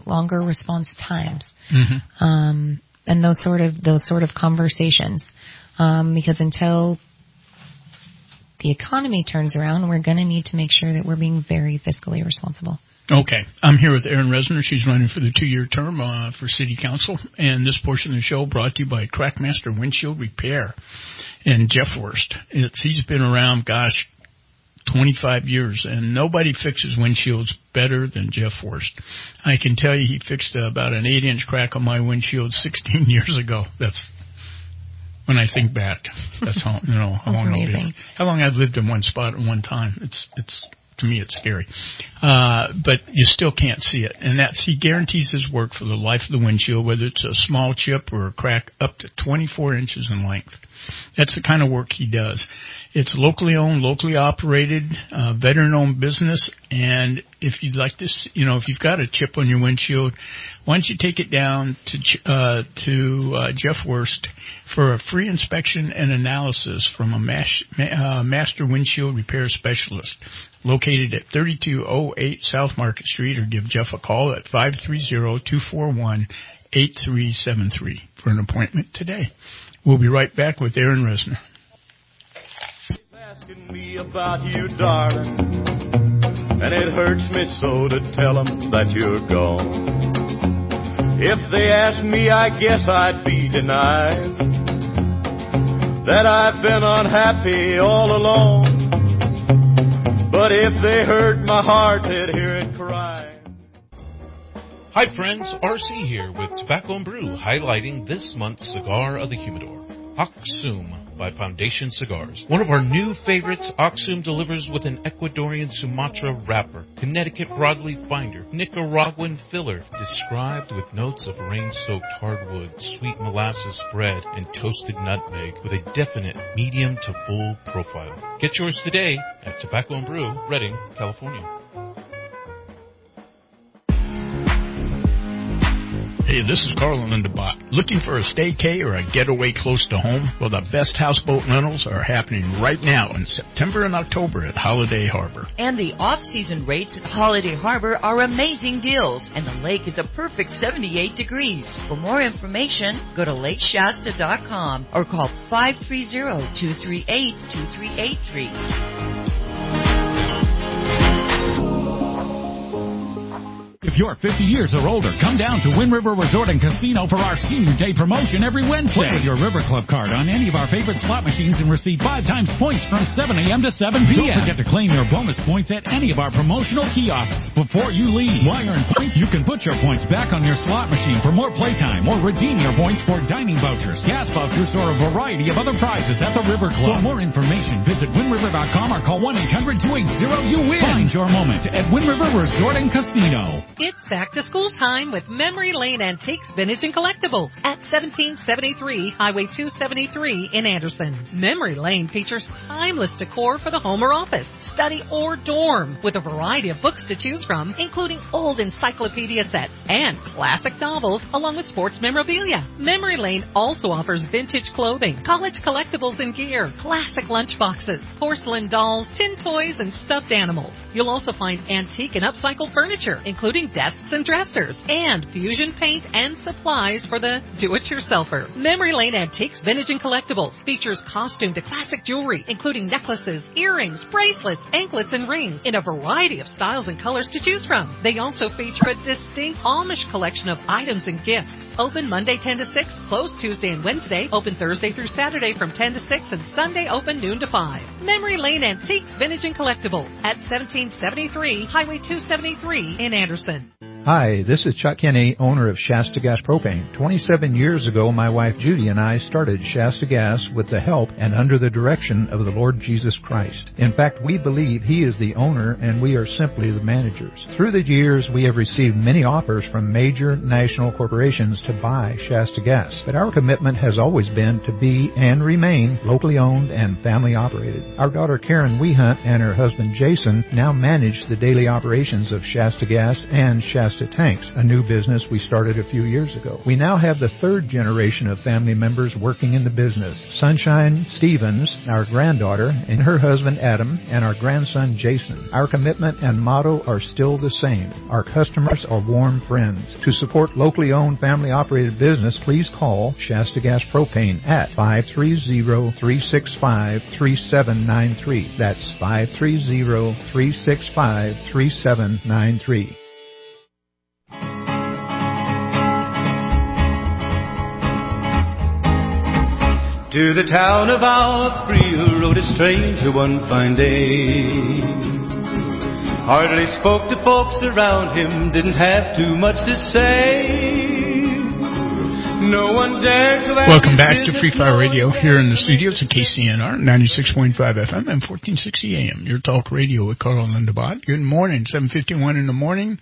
Mm-hmm. And those sort of conversations. Because until the economy turns around, we're going to need to make sure that we're being very fiscally responsible. Okay. I'm here with Erin Resner. She's running for the 2-year term for City Council. And this portion of the show brought to you by Crackmaster Windshield Repair and Jeff Worst. He's been around, 25 years, and nobody fixes windshields better than Jeff Worst. I can tell you he fixed about an 8-inch crack on my windshield 16 years ago. That's when I think back. That's how long I've lived in one spot at one time. It's to me, it's scary. But you still can't see it. And he guarantees his work for the life of the windshield, whether it's a small chip or a crack up to 24 inches in length. That's the kind of work he does. It's locally owned, locally operated, veteran-owned business. And if you'd like this, if you've got a chip on your windshield, why don't you take it down to Jeff Worst for a free inspection and analysis from a master windshield repair specialist located at 3208 South Market Street, or give Jeff a call at 530-241-8373 for an appointment today. We'll be right back with Erin Resner. Asking me about you, darling, and it hurts me so to tell them that you're gone. If they ask me, I guess I'd be denied that I've been unhappy all along. But if they heard my heart, they'd hear it cry. Hi friends, RC here with Tobacco and Brew, highlighting this month's cigar of the humidor, Aksum by Foundation Cigars. One of our new favorites, Aksum delivers with an Ecuadorian Sumatra wrapper, Connecticut broadleaf binder, Nicaraguan filler, described with notes of rain-soaked hardwood, sweet molasses spread, and toasted nutmeg, with a definite medium to full profile. Get yours today at Tobacco and Brew, Redding, California. Hey, this is Carl Lindebot. Looking for a staycay or a getaway close to home? Well, the best houseboat rentals are happening right now in September and October at Holiday Harbor. And the off-season rates at Holiday Harbor are amazing deals, and the lake is a perfect 78 degrees. For more information, go to lakeshasta.com or call 530-238-2383. If you're 50 years or older, come down to Wind River Resort and Casino for our Senior Day promotion every Wednesday. Play with your River Club card on any of our favorite slot machines and receive 5 times points from 7 a.m. to 7 p.m. Don't forget to claim your bonus points at any of our promotional kiosks before you leave. While you're in points, you can put your points back on your slot machine for more playtime or redeem your points for dining vouchers, gas vouchers, or a variety of other prizes at the River Club. For more information, visit windriver.com or call 1-800-280-YOU-WIN. Find your moment at Wind River Resort and Casino. It's back to school time with Memory Lane Antiques, Vintage, and Collectibles at 1773 Highway 273 in Anderson. Memory Lane features timeless decor for the home or office, study, or dorm, with a variety of books to choose from, including old encyclopedia sets and classic novels, along with sports memorabilia. Memory Lane also offers vintage clothing, college collectibles and gear, classic lunchboxes, porcelain dolls, tin toys, and stuffed animals. You'll also find antique and upcycled furniture, including desks and dressers, and fusion paint and supplies for the do-it-yourselfer. Memory Lane Antiques, Vintage, and Collectibles features costume to classic jewelry, including necklaces, earrings, bracelets, anklets, and rings in a variety of styles and colors to choose from. They also feature a distinct Amish collection of items and gifts. Open Monday 10 to 6, closed Tuesday and Wednesday, open Thursday through Saturday from 10 to 6, and Sunday open noon to 5. Memory Lane Antiques, Vintage, and Collectibles at 1773 Highway 273 in Anderson. Hi, this is Chuck Kinney, owner of Shasta Gas Propane. 27 years ago, my wife Judy and I started Shasta Gas with the help and under the direction of the Lord Jesus Christ. In fact, we believe He is the owner and we are simply the managers. Through the years, we have received many offers from major national corporations to buy Shasta Gas, but our commitment has always been to be and remain locally owned and family operated. Our daughter Karen Wehunt and her husband Jason now manage the daily operations of Shasta Gas and Shasta Tanks, a new business we started a few years ago. We now have the third generation of family members working in the business. Sunshine Stevens, our granddaughter, and her husband Adam, and our grandson Jason. Our commitment and motto are still the same. Our customers are warm friends. To support locally owned family operated business, please call Shasta Gas Propane at 530-365-3793. That's 530-365-3793. To the town of Alfreel rode a stranger one fine day. Hardly spoke to folks around him, didn't have too much to say. No one dared to ask. Welcome back to Free Fire Radio here in the studios at KCNR 96.5 FM and 1460 AM. Your talk radio with Carl Lindebot. Good morning, 7:51 in the morning.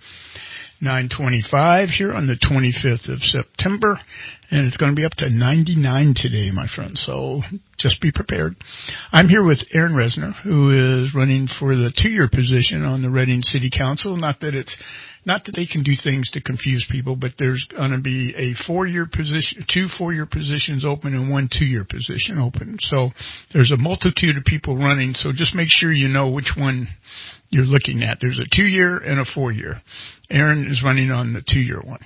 9:25 here on the 25th of September, and it's going to be up to 99 today, my friends, so just be prepared. I'm here with Aaron Resner, who is running for the 2-year position on the Reading City Council. Not that they can do things to confuse people, but there's going to be a 4-year position, 2 4-year positions open and 1 2-year position open. So there's a multitude of people running, so just make sure you know which one you're looking at. There's a 2-year and a 4-year. Aaron is running on the 2-year one.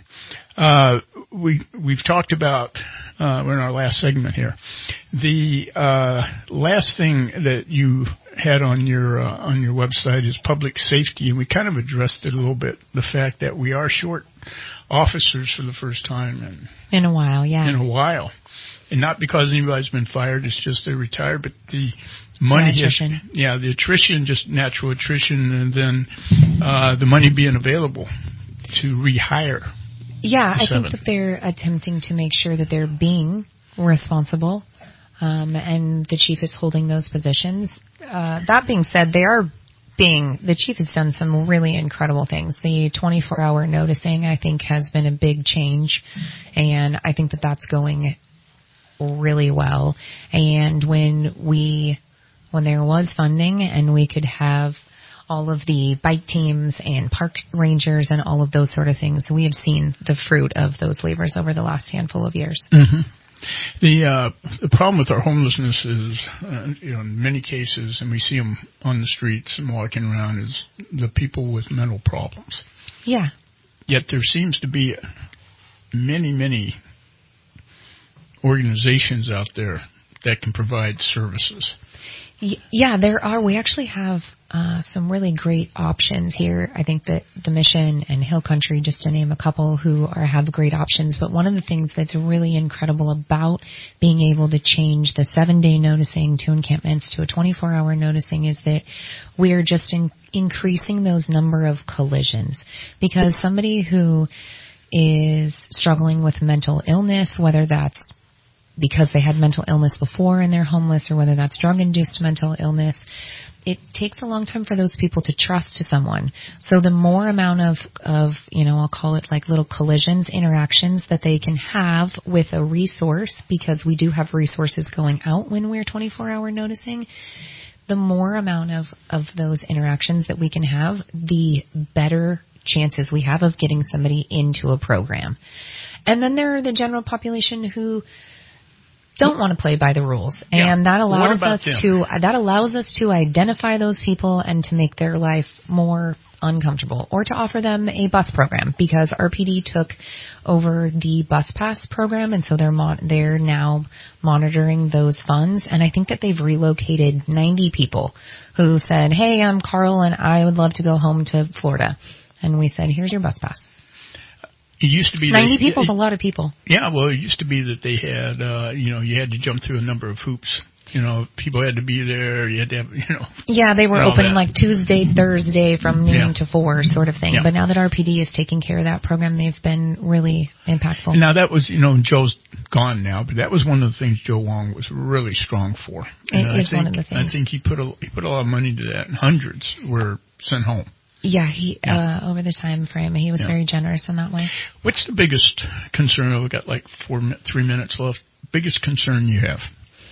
We've talked about, we're in our last segment here. The, last thing that you had on your website is public safety, and we kind of addressed it a little bit, the fact that we are short officers for the first time in a while, yeah. In a while. And not because anybody's been fired, it's just they retired, but the money the attrition, just natural attrition, and then the money being available to rehire. Yeah, I think that they're attempting to make sure that they're being responsible, and the chief is holding those positions. That being said, the chief has done some really incredible things. The 24-hour noticing, I think, has been a big change, and I think that that's going really well. And when there was funding and we could have all of the bike teams and park rangers and all of those sort of things, we have seen the fruit of those labors over the last handful of years. Mm-hmm. The problem with our homelessness is, in many cases, and we see them on the streets and walking around, is the people with mental problems. Yeah. Yet there seems to be many organizations out there that can provide services. Yeah, there are. We actually have some really great options here. I think that the Mission and Hill Country, just to name a couple, have great options. But one of the things that's really incredible about being able to change the 7-day noticing to encampments to a 24-hour noticing is that we are just increasing those number of collisions. Because somebody who is struggling with mental illness, whether that's because they had mental illness before and they're homeless, or whether that's drug-induced mental illness. It takes a long time for those people to trust to someone. So the more amount of, I'll call it like little collisions, interactions that they can have with a resource, because we do have resources going out when we're 24-hour noticing, the more amount of those interactions that we can have, the better chances we have of getting somebody into a program. And then there are the general population who don't want to play by the rules, and that allows us to identify those people and to make their life more uncomfortable, or to offer them a bus program, because RPD took over the bus pass program, and so they're now monitoring those funds. And I think that they've relocated 90 people who said, "Hey, I'm Carl, and I would love to go home to Florida," and we said, "Here's your bus pass." It used to be 90 people is a lot of people. Yeah, well, it used to be that they had, you had to jump through a number of hoops. People had to be there. You had to have, Yeah, they were open that. like Tuesday, Thursday from noon to 4 sort of thing. Yeah. But now that RPD is taking care of that program, they've been really impactful. Now that was, Joe's gone now, but that was one of the things Joe Wong was really strong for. It is one of the things. I think he put a lot of money to that, and hundreds were sent home. Yeah, over the time frame, he was very generous in that way. What's the biggest concern? We've got like 3 minutes left. Biggest concern you have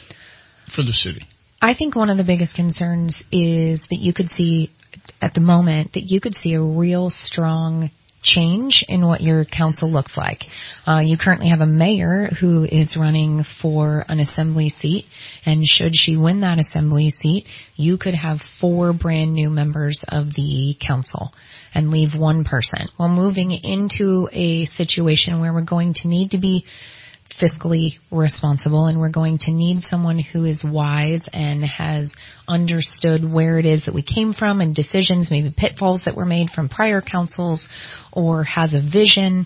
for the city? I think one of the biggest concerns is that you could see, at the moment, a real strong change in what your council looks like. You currently have a mayor who is running for an assembly seat, and should she win that assembly seat, you could have 4 brand new members of the council and leave one person. Well, moving into a situation where we're going to need to be fiscally responsible, and we're going to need someone who is wise and has understood where it is that we came from and decisions, maybe pitfalls that were made from prior councils, or has a vision.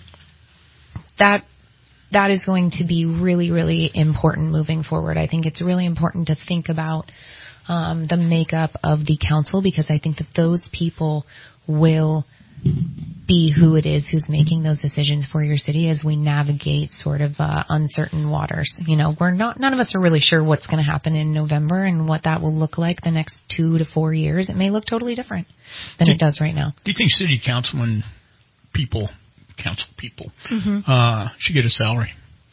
That is going to be really, really important moving forward. I think it's really important to think about the makeup of the council, because I think that those people will be who it is who's making those decisions for your city as we navigate sort of uncertain waters. None of us are really sure what's going to happen in November and what that will look like the next 2 to 4 years. It may look totally different than it does right now. Do you think city council people should get a salary?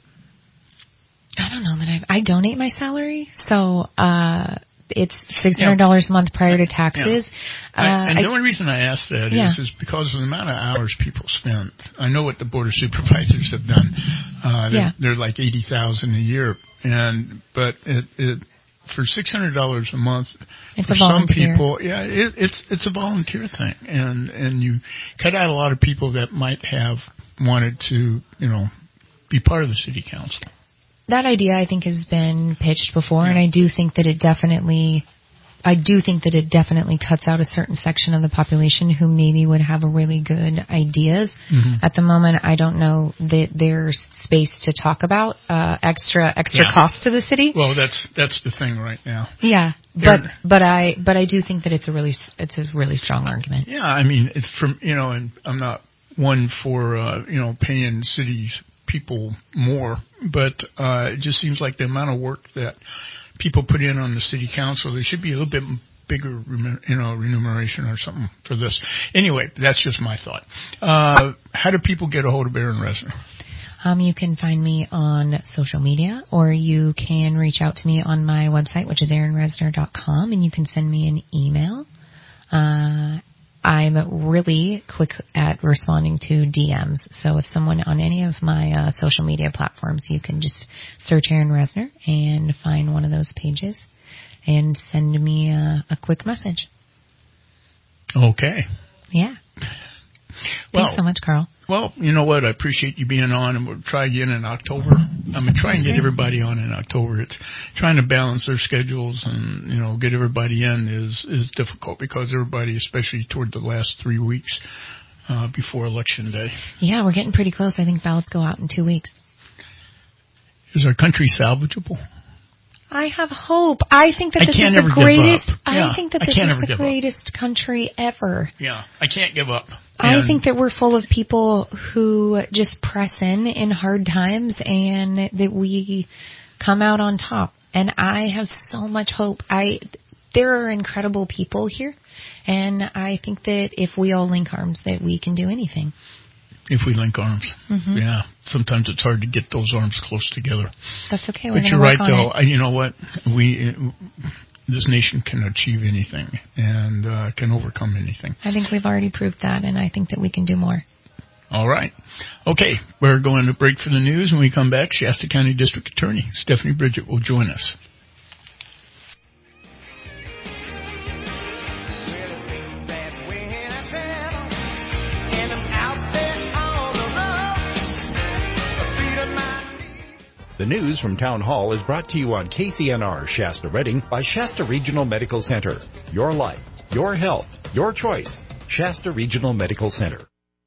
I don't know that I donate my salary, so it's $600 a month prior to taxes. Yeah. And the only reason I ask that is because of the amount of hours people spend. I know what the Board of Supervisors have done. They're like $80,000 a year, but for $600 a month, it's for a some volunteer. people, it's a volunteer thing, and you cut out a lot of people that might have wanted to, be part of the city council. That idea, I think, has been pitched before, and I do think that it definitely cuts out a certain section of the population who maybe would have really good ideas. Mm-hmm. At the moment, I don't know that there's space to talk about extra cost to the city. Well, that's the thing right now. Yeah, but I do think that it's a really strong argument. Yeah, I mean, it's from and I'm not one for paying cities people more, but it just seems like the amount of work that people put in on the city council, there should be a little bit bigger, remuneration or something for this. Anyway, that's just my thought. How do people get a hold of Aaron Resner? You can find me on social media, or you can reach out to me on my website, which is aaronresner.com, and you can send me an email. I'm really quick at responding to DMs. So if someone on any of my social media platforms, you can just search Aaron Resner and find one of those pages and send me a quick message. Okay. Yeah. Thanks so much, Carl. Well, you know what? I appreciate you being on, and we'll try again in October. I'm going to try and get everybody on in October. It's trying to balance their schedules and, get everybody in is difficult because everybody, especially toward the last 3 weeks before Election Day. Yeah, we're getting pretty close. I think ballots go out in 2 weeks. Is our country salvageable? I have hope. I think that this is the greatest. I think that this is the greatest country ever. Yeah, I can't give up. I think that we're full of people who just press in hard times, and that we come out on top. And I have so much hope. There are incredible people here, and I think that if we all link arms, that we can do anything. If we link arms. Mm-hmm. Yeah. Sometimes it's hard to get those arms close together. That's okay. But you're right, though. You know what? This nation can achieve anything and can overcome anything. I think we've already proved that, and I think that we can do more. All right. Okay, we're going to break for the news. When we come back, Shasta County District Attorney Stephanie Bridget will join us. The news from Town Hall is brought to you on KCNR Shasta Redding by Shasta Regional Medical Center. Your life, your health, your choice. Shasta Regional Medical Center.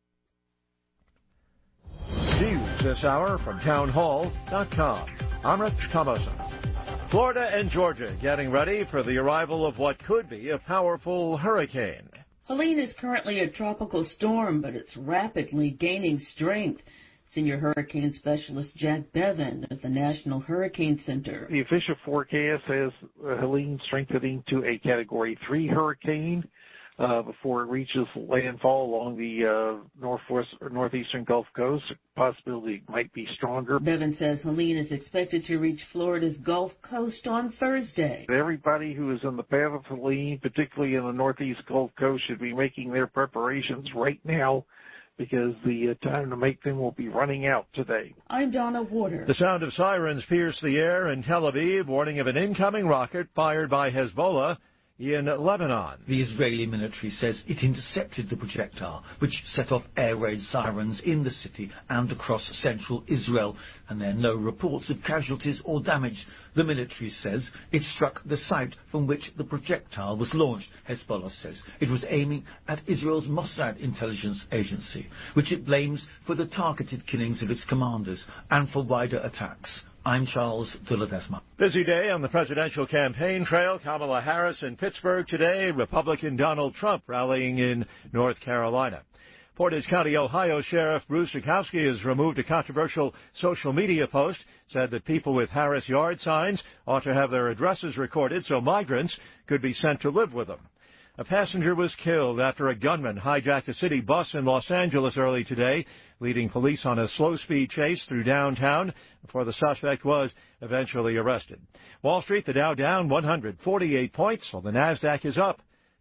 News this hour from townhall.com. I'm Rich Thomason. Florida and Georgia getting ready for the arrival of what could be a powerful hurricane. Helene is currently a tropical storm, but it's rapidly gaining strength. Senior hurricane specialist Jack Bevan of the National Hurricane Center. The official forecast has Helene strengthening to a Category 3 hurricane before it reaches landfall along the northwest or northeastern Gulf Coast. Possibility might be stronger. Bevan says Helene is expected to reach Florida's Gulf Coast on Thursday. Everybody who is in the path of Helene, particularly in the northeast Gulf Coast, should be making their preparations right now, because the time to make them will be running out today. I'm Donna Waters. The sound of sirens pierced the air in Tel Aviv, warning of an incoming rocket fired by Hezbollah in Lebanon. The Israeli military says it intercepted the projectile, which set off air raid sirens in the city and across central Israel, and there are no reports of casualties or damage. The military says it struck the site from which the projectile was launched. Hezbollah says it was aiming at Israel's Mossad intelligence agency, which it blames for the targeted killings of its commanders and for wider attacks. I'm Charles de Ledesma. Busy day on the presidential campaign trail. Kamala Harris in Pittsburgh today. Republican Donald Trump rallying in North Carolina. Portage County, Ohio Sheriff Bruce Zukowski has removed a controversial social media post, said that people with Harris yard signs ought to have their addresses recorded so migrants could be sent to live with them. A passenger was killed after a gunman hijacked a city bus in Los Angeles early today, leading police on a slow-speed chase through downtown before the suspect was eventually arrested. Wall Street, the Dow down 148 points, while the NASDAQ is up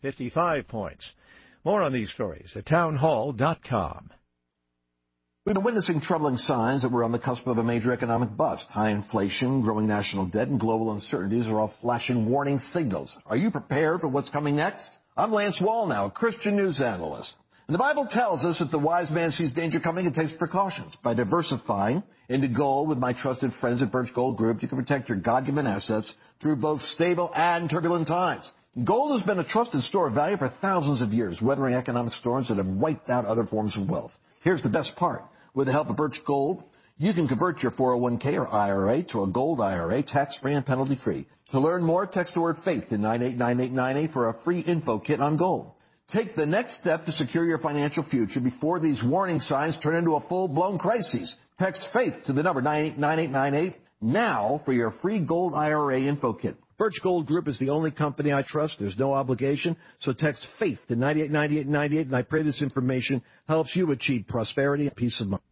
55 points. More on these stories at townhall.com. We've been witnessing troubling signs that we're on the cusp of a major economic bust. High inflation, growing national debt, and global uncertainties are all flashing warning signals. Are you prepared for what's coming next? I'm Lance Wallnow, a Christian news analyst. And the Bible tells us that the wise man sees danger coming and takes precautions. By diversifying into gold with my trusted friends at Birch Gold Group, you can protect your God-given assets through both stable and turbulent times. Gold has been a trusted store of value for thousands of years, weathering economic storms that have wiped out other forms of wealth. Here's the best part. With the help of Birch Gold, you can convert your 401k or IRA to a gold IRA, tax-free and penalty-free. To learn more, text the word FAITH to 989898 for a free info kit on gold. Take the next step to secure your financial future before these warning signs turn into a full-blown crisis. Text FAITH to the number 989898 now for your free gold IRA info kit. Birch Gold Group is the only company I trust. There's no obligation. So text FAITH to 989898, and I pray this information helps you achieve prosperity and peace of mind.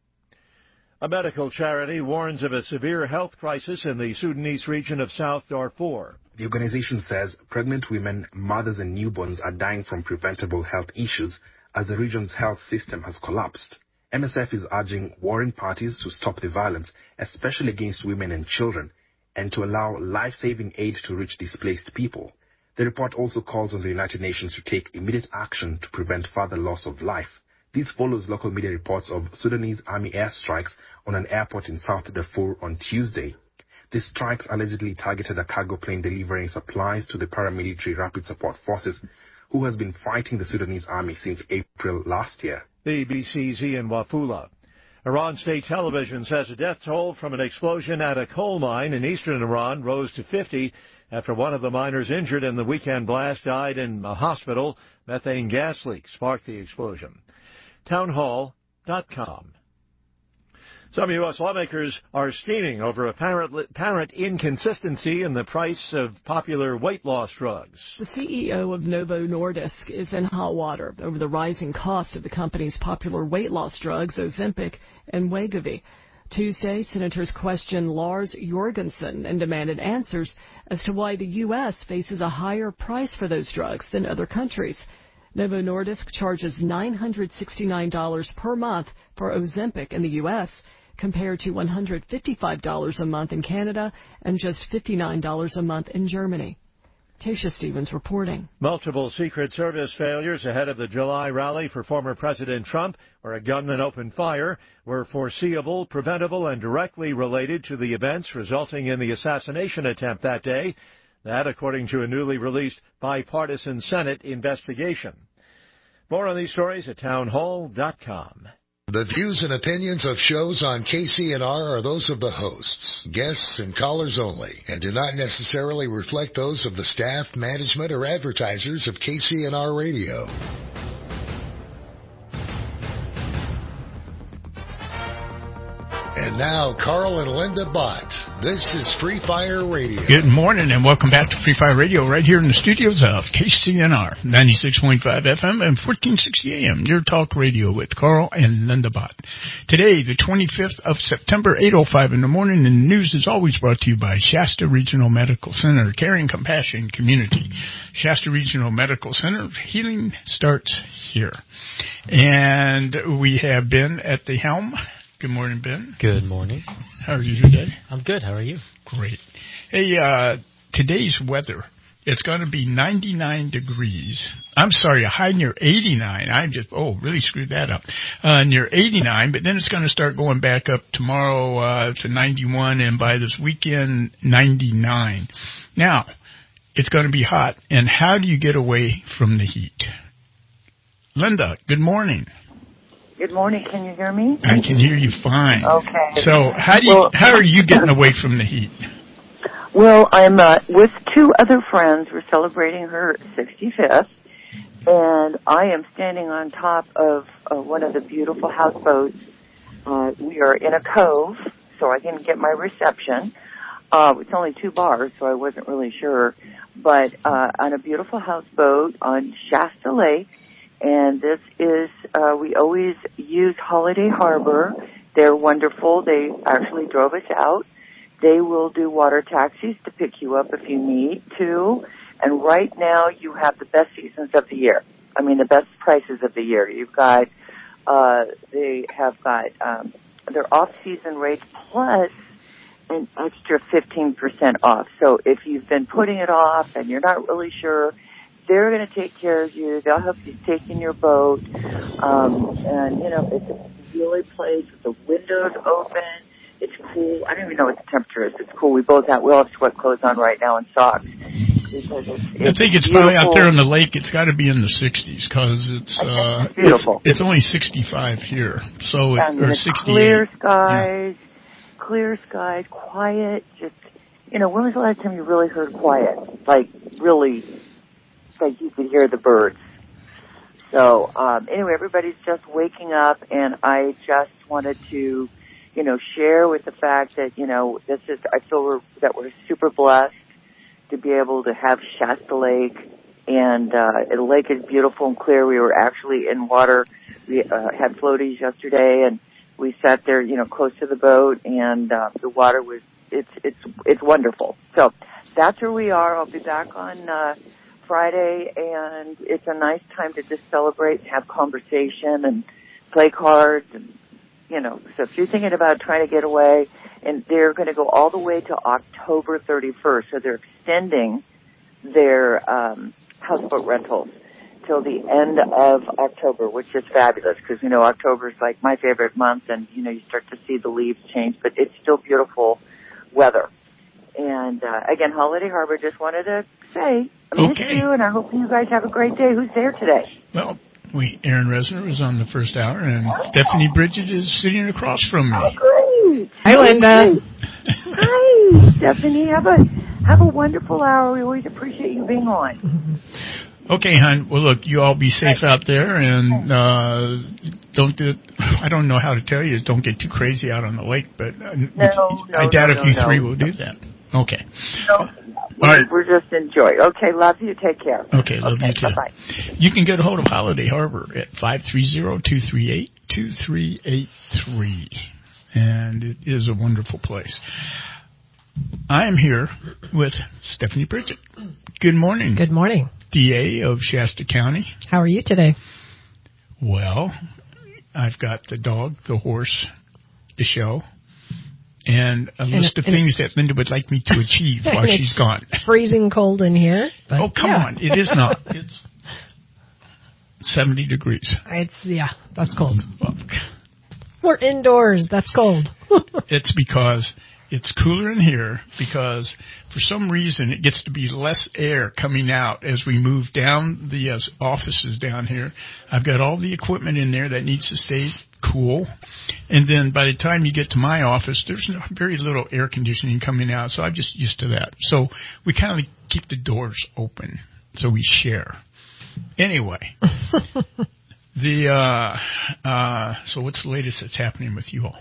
A medical charity warns of a severe health crisis in the Sudanese region of South Darfur. The organization says pregnant women, mothers and newborns are dying from preventable health issues as the region's health system has collapsed. MSF is urging warring parties to stop the violence, especially against women and children, and to allow life-saving aid to reach displaced people. The report also calls on the United Nations to take immediate action to prevent further loss of life. This follows local media reports of Sudanese army airstrikes on an airport in South Darfur on Tuesday. The strikes allegedly targeted a cargo plane delivering supplies to the paramilitary Rapid Support Forces, who has been fighting the Sudanese army since April last year. The BBC's Ian Wafula. Iran state television says a death toll from an explosion at a coal mine in eastern Iran rose to 50 after one of the miners injured in the weekend blast died in a hospital. Methane gas leak sparked the explosion. Townhall.com. Some U.S. lawmakers are steaming over apparent inconsistency in the price of popular weight loss drugs. The CEO of Novo Nordisk is in hot water over the rising cost of the company's popular weight loss drugs, Ozempic and Wegovy. Tuesday, senators questioned Lars Jorgensen and demanded answers as to why the U.S. faces a higher price for those drugs than other countries. Novo Nordisk charges $969 per month for Ozempic in the U.S., compared to $155 a month in Canada and just $59 a month in Germany. Tasha Stevens reporting. Multiple Secret Service failures ahead of the July rally for former President Trump, where a gunman opened fire, were foreseeable, preventable, and directly related to the events resulting in the assassination attempt that day. That, according to a newly released bipartisan Senate investigation. More on these stories at townhall.com. The views and opinions of shows on KCNR are those of the hosts, guests, and callers only, and do not necessarily reflect those of the staff, management, or advertisers of KCNR Radio. And now, Carl and Linda Bott. This is Free Fire Radio. Good morning and welcome back to Free Fire Radio right here in the studios of KCNR, 96.5 FM and 1460 AM, your talk radio with Carl and Linda Bott. Today, the 25th of September, 8:05 in the morning, and the news is always brought to you by Shasta Regional Medical Center, Caring Compassion Community. Shasta Regional Medical Center, healing starts here. And we have Ben at the helm. Good morning, Ben. Good morning. How are you today? I'm good. How are you? Great. Hey, today's weather, it's going to be 99 degrees. I'm sorry, a high near 89. I just, really screwed that up. Near 89, but then it's going to start going back up tomorrow to 91, and by this weekend, 99. Now, it's going to be hot, and how do you get away from the heat? Linda, good morning. Good morning. Can you hear me? I can hear you fine. Okay. So how are you getting away from the heat? Well, I'm with two other friends. We're celebrating her 65th, and I am standing on top of one of the beautiful houseboats. We are in a cove, so I didn't get my reception. It's only 2 bars, so I wasn't really sure. But on a beautiful houseboat on Shasta Lake. And this is, we always use Holiday Harbor. They're wonderful. They actually drove us out. They will do water taxis to pick you up if you need to. And right now you have the best seasons of the year. I mean, the best prices of the year. You've got, they have got, their off-season rates plus an extra 15% off. So if you've been putting it off and you're not really sure, they're going to take care of you. They'll help you take in your boat. And, you know, it's a really place with the windows open. It's cool. I don't even know what the temperature is. It's cool. We all have sweat clothes on right now and socks. I think it's probably out there on the lake. It's got to be in the 60s because it's beautiful. It's only 65 here. So it's, or 68. Clear skies, quiet. Just, you know, when was the last time you really heard quiet? Like, really... like you could hear the birds. So, anyway, everybody's just waking up, and I just wanted to, you know, share with the fact that, you know, I feel that we're super blessed to be able to have Shasta Lake, and the lake is beautiful and clear. We were actually in water. We had floaties yesterday, and we sat there, you know, close to the boat, and the water was, it's wonderful. So that's where we are. I'll be back on Friday, and it's a nice time to just celebrate and have conversation and play cards, and, you know, so if you're thinking about trying to get away, and they're going to go all the way to October 31st, so they're extending their houseboat rentals till the end of October, which is fabulous, because, you know, October is like my favorite month, and, you know, you start to see the leaves change, but it's still beautiful weather. And, again, Holiday Harbor, just wanted to say, I miss you, and I hope you guys have a great day. Who's there today? Well, Aaron Resner was on the first hour, and Stephanie Bridget is sitting across from me. Oh, great. Hi, Linda. Hi, Stephanie. Have a wonderful hour. We always appreciate you being on. Okay, hon. Well, look, you all be safe out there, and I don't know how to tell you. Don't get too crazy out on the lake, but I doubt if you three will do that. Okay. No, All right. We're just enjoying. Okay, love you. Take care. Okay, love you too. Bye-bye. You can get a hold of Holiday Harbor at 530-238-2383. And it is a wonderful place. I am here with Stephanie Bridget. Good morning. Good morning. DA of Shasta County. How are you today? Well, I've got the dog, the horse, the show, and a list of things that Linda would like me to achieve while she's gone. Freezing cold in here. But oh, come on. It is not. It's 70 degrees. That's cold. We're indoors. That's cold. It's because it's cooler in here because for some reason it gets to be less air coming out as we move down the offices down here. I've got all the equipment in there that needs to stay cool. And then by the time you get to my office, there's very little air conditioning coming out, so I'm just used to that. So we kind of keep the doors open so we share. Anyway, so what's the latest that's happening with you all?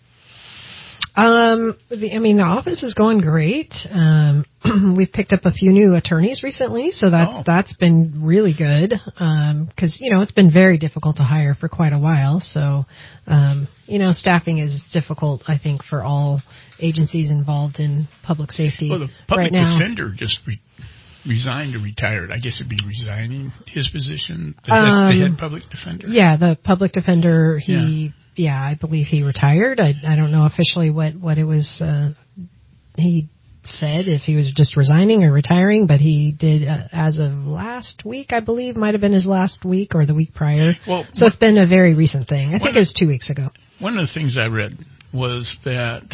The office is going great. We've picked up a few new attorneys recently, so that's been really good. Because it's been very difficult to hire for quite a while. So, staffing is difficult, I think, for all agencies involved in public safety. Well, the public right now. defender just resigned or retired. I guess it'd be resigning his position. The head public defender. Yeah, the public defender. I believe he retired. I don't know officially what it was he said, if he was just resigning or retiring, but he did as of last week, I believe, might have been his last week or the week prior. So it's been a very recent thing. I think it was 2 weeks ago. One of the things I read was that,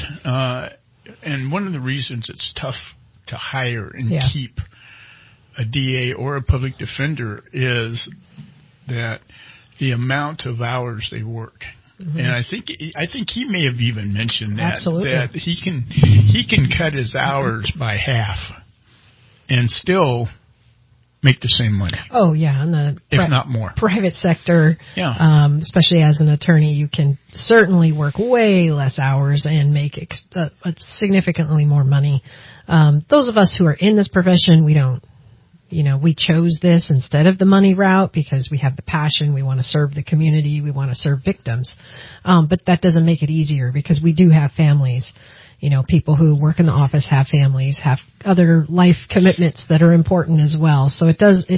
and one of the reasons it's tough to hire and keep a DA or a public defender is that the amount of hours they work. Mm-hmm. And I think he may have even mentioned that Absolutely. That he can cut his hours by half and still make the same money. Oh yeah, in the if not more private sector. Yeah. Especially as an attorney, you can certainly work way less hours and make significantly more money. Those of us who are in this profession, we don't. We chose this instead of the money route because we have the passion. We want to serve the community. We want to serve victims. But that doesn't make it easier because we do have families. People who work in the office have families, have other life commitments that are important as well. So it does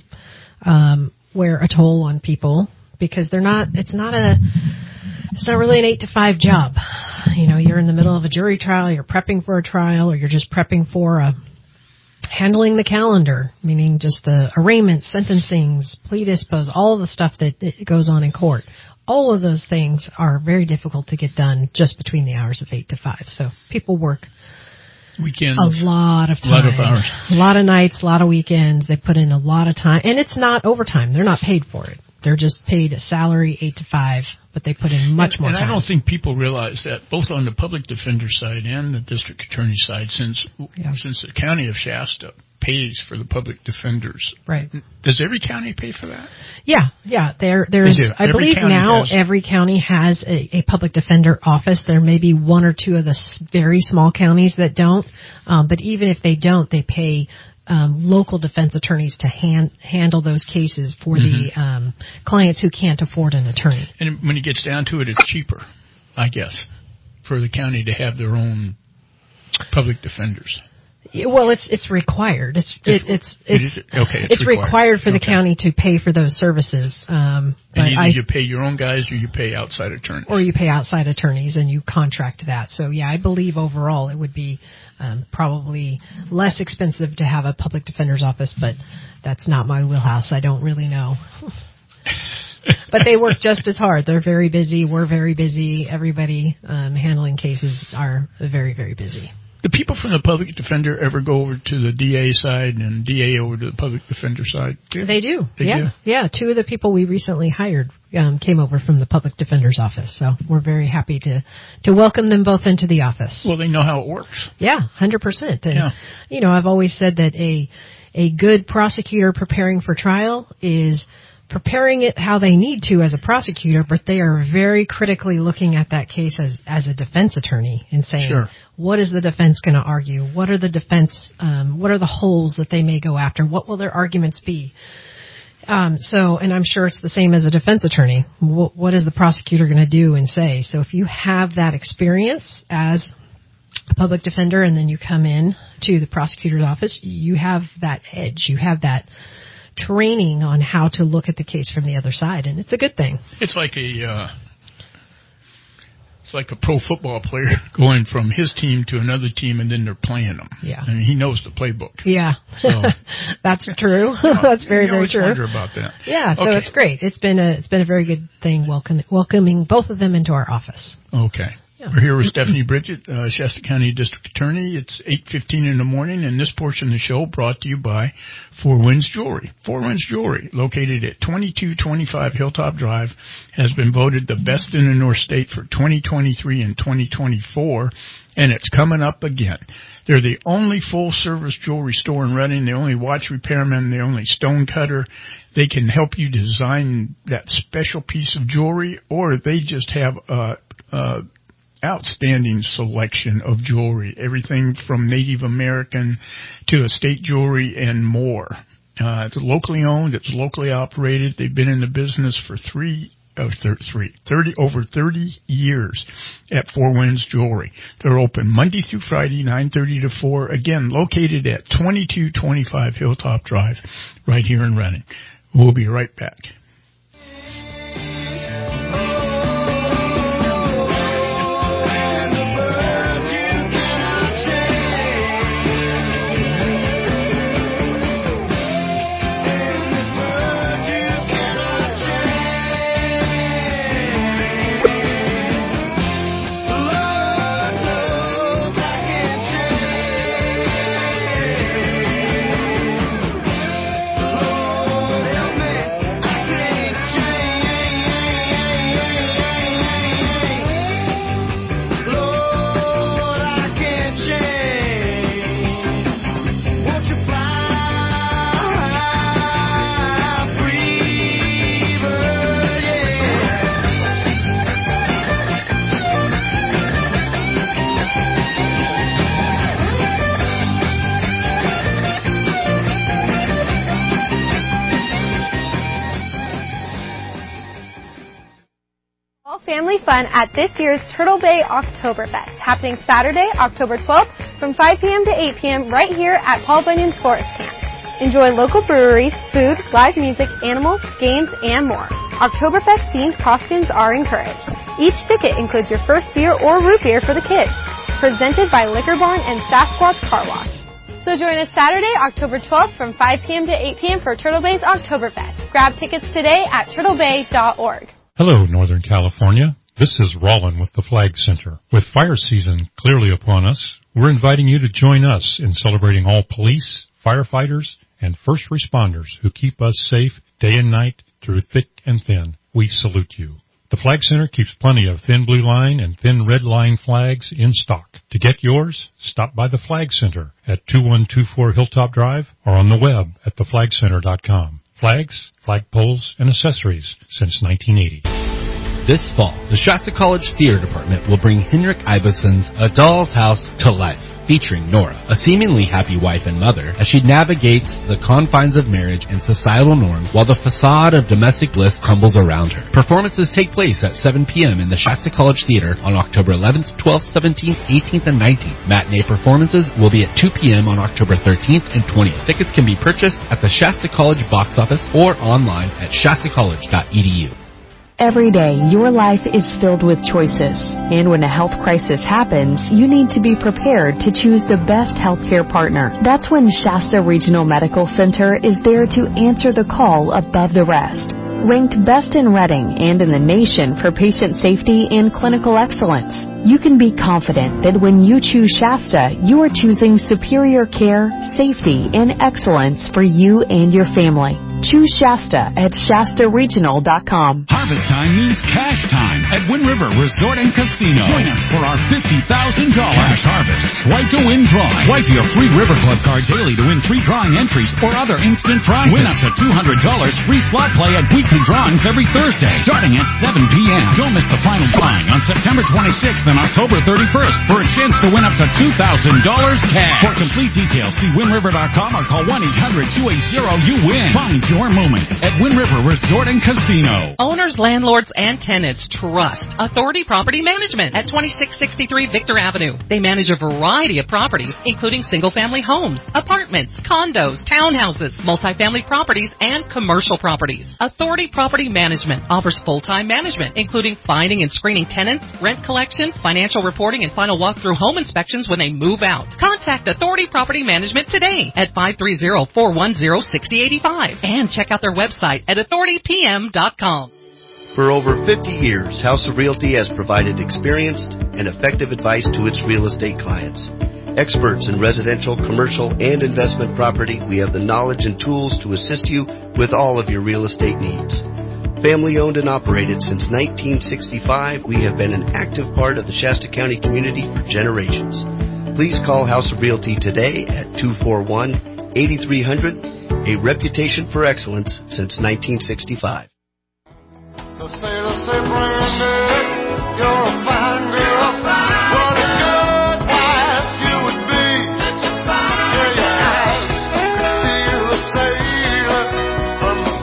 wear a toll on people because it's not really an 8 to 5 job. You're in the middle of a jury trial, you're prepping for a trial, or you're just prepping for handling the calendar, meaning just the arraignments, sentencings, plea dispos, all the stuff that goes on in court. All of those things are very difficult to get done just between the hours of 8 to 5. So people work weekends, a lot of time, a lot of hours, a lot of nights, a lot of weekends. They put in a lot of time, and it's not overtime. They're not paid for it. They're just paid a salary 8 to 5, but they put in much more time. And I don't think people realize that both on the public defender side and the district attorney side, since the county of Shasta pays for the public defenders. Right. Does every county pay for that? Yeah. There's I believe now every county has a public defender office. There may be one or two of the very small counties that don't, but even if they don't, they pay local defense attorneys to handle those cases for the clients who can't afford an attorney. And when it gets down to it, it's cheaper, I guess, for the county to have their own public defenders. Well, it's required. It's required for the county to pay for those services. And either you pay your own guys or you pay outside attorneys. Or you pay outside attorneys and you contract that. So yeah, I believe overall it would be probably less expensive to have a public defender's office, but that's not my wheelhouse. I don't really know. But they work just as hard. They're very busy. We're very busy. Everybody handling cases are very, very busy. Do people from the public defender ever go over to the DA side and DA over to the public defender side? They do. Yeah. Two of the people we recently hired came over from the public defender's office. So we're very happy to welcome them both into the office. Well, they know how it works. Yeah, 100%. And, I've always said that a good prosecutor preparing for trial is preparing it how they need to as a prosecutor, but they are very critically looking at that case as a defense attorney and saying, sure, what is the defense going to argue? What are the defense, what are the holes that they may go after? What will their arguments be? And I'm sure it's the same as a defense attorney. What is the prosecutor going to do and say? So if you have that experience as a public defender and then you come in to the prosecutor's office, you have that edge. You have that training on how to look at the case from the other side, and it's a good thing. It's like a pro football player going from his team to another team, and then they're playing them. Yeah, and he knows the playbook. Yeah, so that's true. That's very, very true. Wonder about that. Yeah, so It's great. It's been a very good thing welcoming both of them into our office. Okay. Yeah. We're here with Stephanie Bridget, Shasta County District Attorney. It's 8:15 in the morning, and this portion of the show brought to you by Four Winds Jewelry. Four Winds Jewelry, located at 2225 Hilltop Drive, has been voted the best in the North State for 2023 and 2024, and it's coming up again. They're the only full-service jewelry store in Reading, the only watch repairman, the only stone cutter. They can help you design that special piece of jewelry, or they just have outstanding selection of jewelry, everything from Native American to estate jewelry and more. It's locally owned, it's locally operated. They've been in the business for over 30 years at Four Winds Jewelry. They're open Monday through Friday, 9:30 to 4. Again, located at 2225 Hilltop Drive, right here in Reading. We'll be right back. Family fun at this year's Turtle Bay Oktoberfest, happening Saturday, October 12th from 5 p.m. to 8 p.m. right here at Paul Bunyan's Forest Camp. Enjoy local breweries, food, live music, animals, games, and more. Oktoberfest-themed costumes are encouraged. Each ticket includes your first beer or root beer for the kids. Presented by Liquor Barn and Sasquatch Car Wash. So join us Saturday, October 12th from 5 p.m. to 8 p.m. for Turtle Bay's Oktoberfest. Grab tickets today at turtlebay.org. Hello, Northern California. This is Rollin with the Flag Center. With fire season clearly upon us, we're inviting you to join us in celebrating all police, firefighters, and first responders who keep us safe day and night through thick and thin. We salute you. The Flag Center keeps plenty of thin blue line and thin red line flags in stock. To get yours, stop by the Flag Center at 2124 Hilltop Drive or on the web at theflagcenter.com. Flags, flagpoles, and accessories since 1980. This fall, the Shasta College Theater Department will bring Henrik Ibsen's A Doll's House to life, featuring Nora, a seemingly happy wife and mother, as she navigates the confines of marriage and societal norms while the facade of domestic bliss crumbles around her. Performances take place at 7 p.m. in the Shasta College Theater on October 11th, 12th, 17th, 18th, and 19th. Matinee performances will be at 2 p.m. on October 13th and 20th. Tickets can be purchased at the Shasta College box office or online at shastacollege.edu. Every day, your life is filled with choices. And when a health crisis happens, you need to be prepared to choose the best healthcare partner. That's when Shasta Regional Medical Center is there to answer the call above the rest. Ranked best in Reading and in the nation for patient safety and clinical excellence, you can be confident that when you choose Shasta, you are choosing superior care, safety, and excellence for you and your family. Choose Shasta at ShastaRegional.com. Harvest time means cash time at Wind River Resort and Casino. Join us for our $50,000 Cash Harvest Swipe to Win Draw. Swipe your free River Club card daily to win free drawing entries or other instant prizes. Win up to $200 free slot play at weekly drawings every Thursday, starting at 7 p.m. Don't miss the final drawing on September 26th and October 31st for a chance to win up to $2,000 cash. For complete details, see WindRiver.com or call 1-800-280-YOU-WIN. Find your moments at Wind River Resort and Casino. Owners, landlords, and tenants trust Authority Property Management at 2663 Victor Avenue. They manage a variety of properties, including single-family homes, apartments, condos, townhouses, multifamily properties, and commercial properties. Authority Property Management offers full-time management, including finding and screening tenants, rent collection, financial reporting, and final walkthrough home inspections when they move out. Contact Authority Property Management today at 530-410-6085 and check out their website at authoritypm.com. For over 50 years, House of Realty has provided experienced and effective advice to its real estate clients. Experts in residential, commercial, and investment property, we have the knowledge and tools to assist you with all of your real estate needs. Family owned and operated since 1965, we have been an active part of the Shasta County community for generations. Please call House of Realty today at 241-8300, a reputation for excellence since 1965. The sailors say, Brandy, you're a fine girl. What a good wife you would be. Yeah, your eyes could steal a sailor from the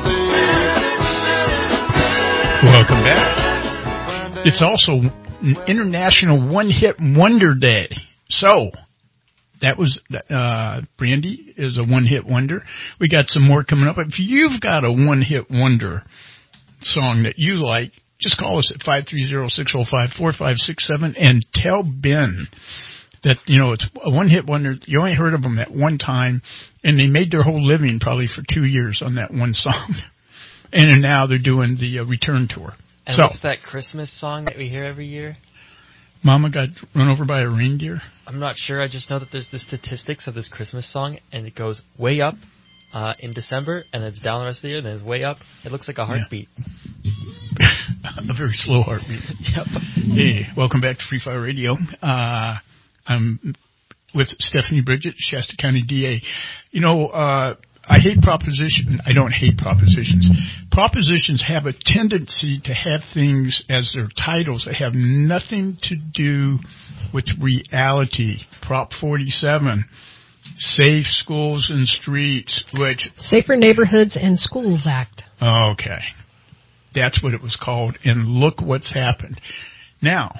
sea. Welcome back. It's also International One-Hit Wonder Day. So, that was, Brandy is a one-hit wonder. We got some more coming up. If you've got a one-hit wonder song that you like, just call us at 530-605-4567 and tell Ben that, it's a one-hit wonder. You only heard of them at one time, and they made their whole living probably for 2 years on that one song. And now they're doing the return tour. And what's that Christmas song that we hear every year? Mama got run over by a reindeer? I'm not sure. I just know that there's the statistics of this Christmas song, and it goes way up in December, and it's down the rest of the year, and then it's way up. It looks like a heartbeat. A very slow heartbeat. Yep. Hey, welcome back to Free Fire Radio. I'm with Stephanie Bridget, Shasta County DA. I hate proposition. I don't hate propositions. Propositions have a tendency to have things as their titles that have nothing to do with reality. Prop 47, Safe Schools and Streets, which... Safer Neighborhoods and Schools Act. Okay. That's what it was called, and look what's happened. Now,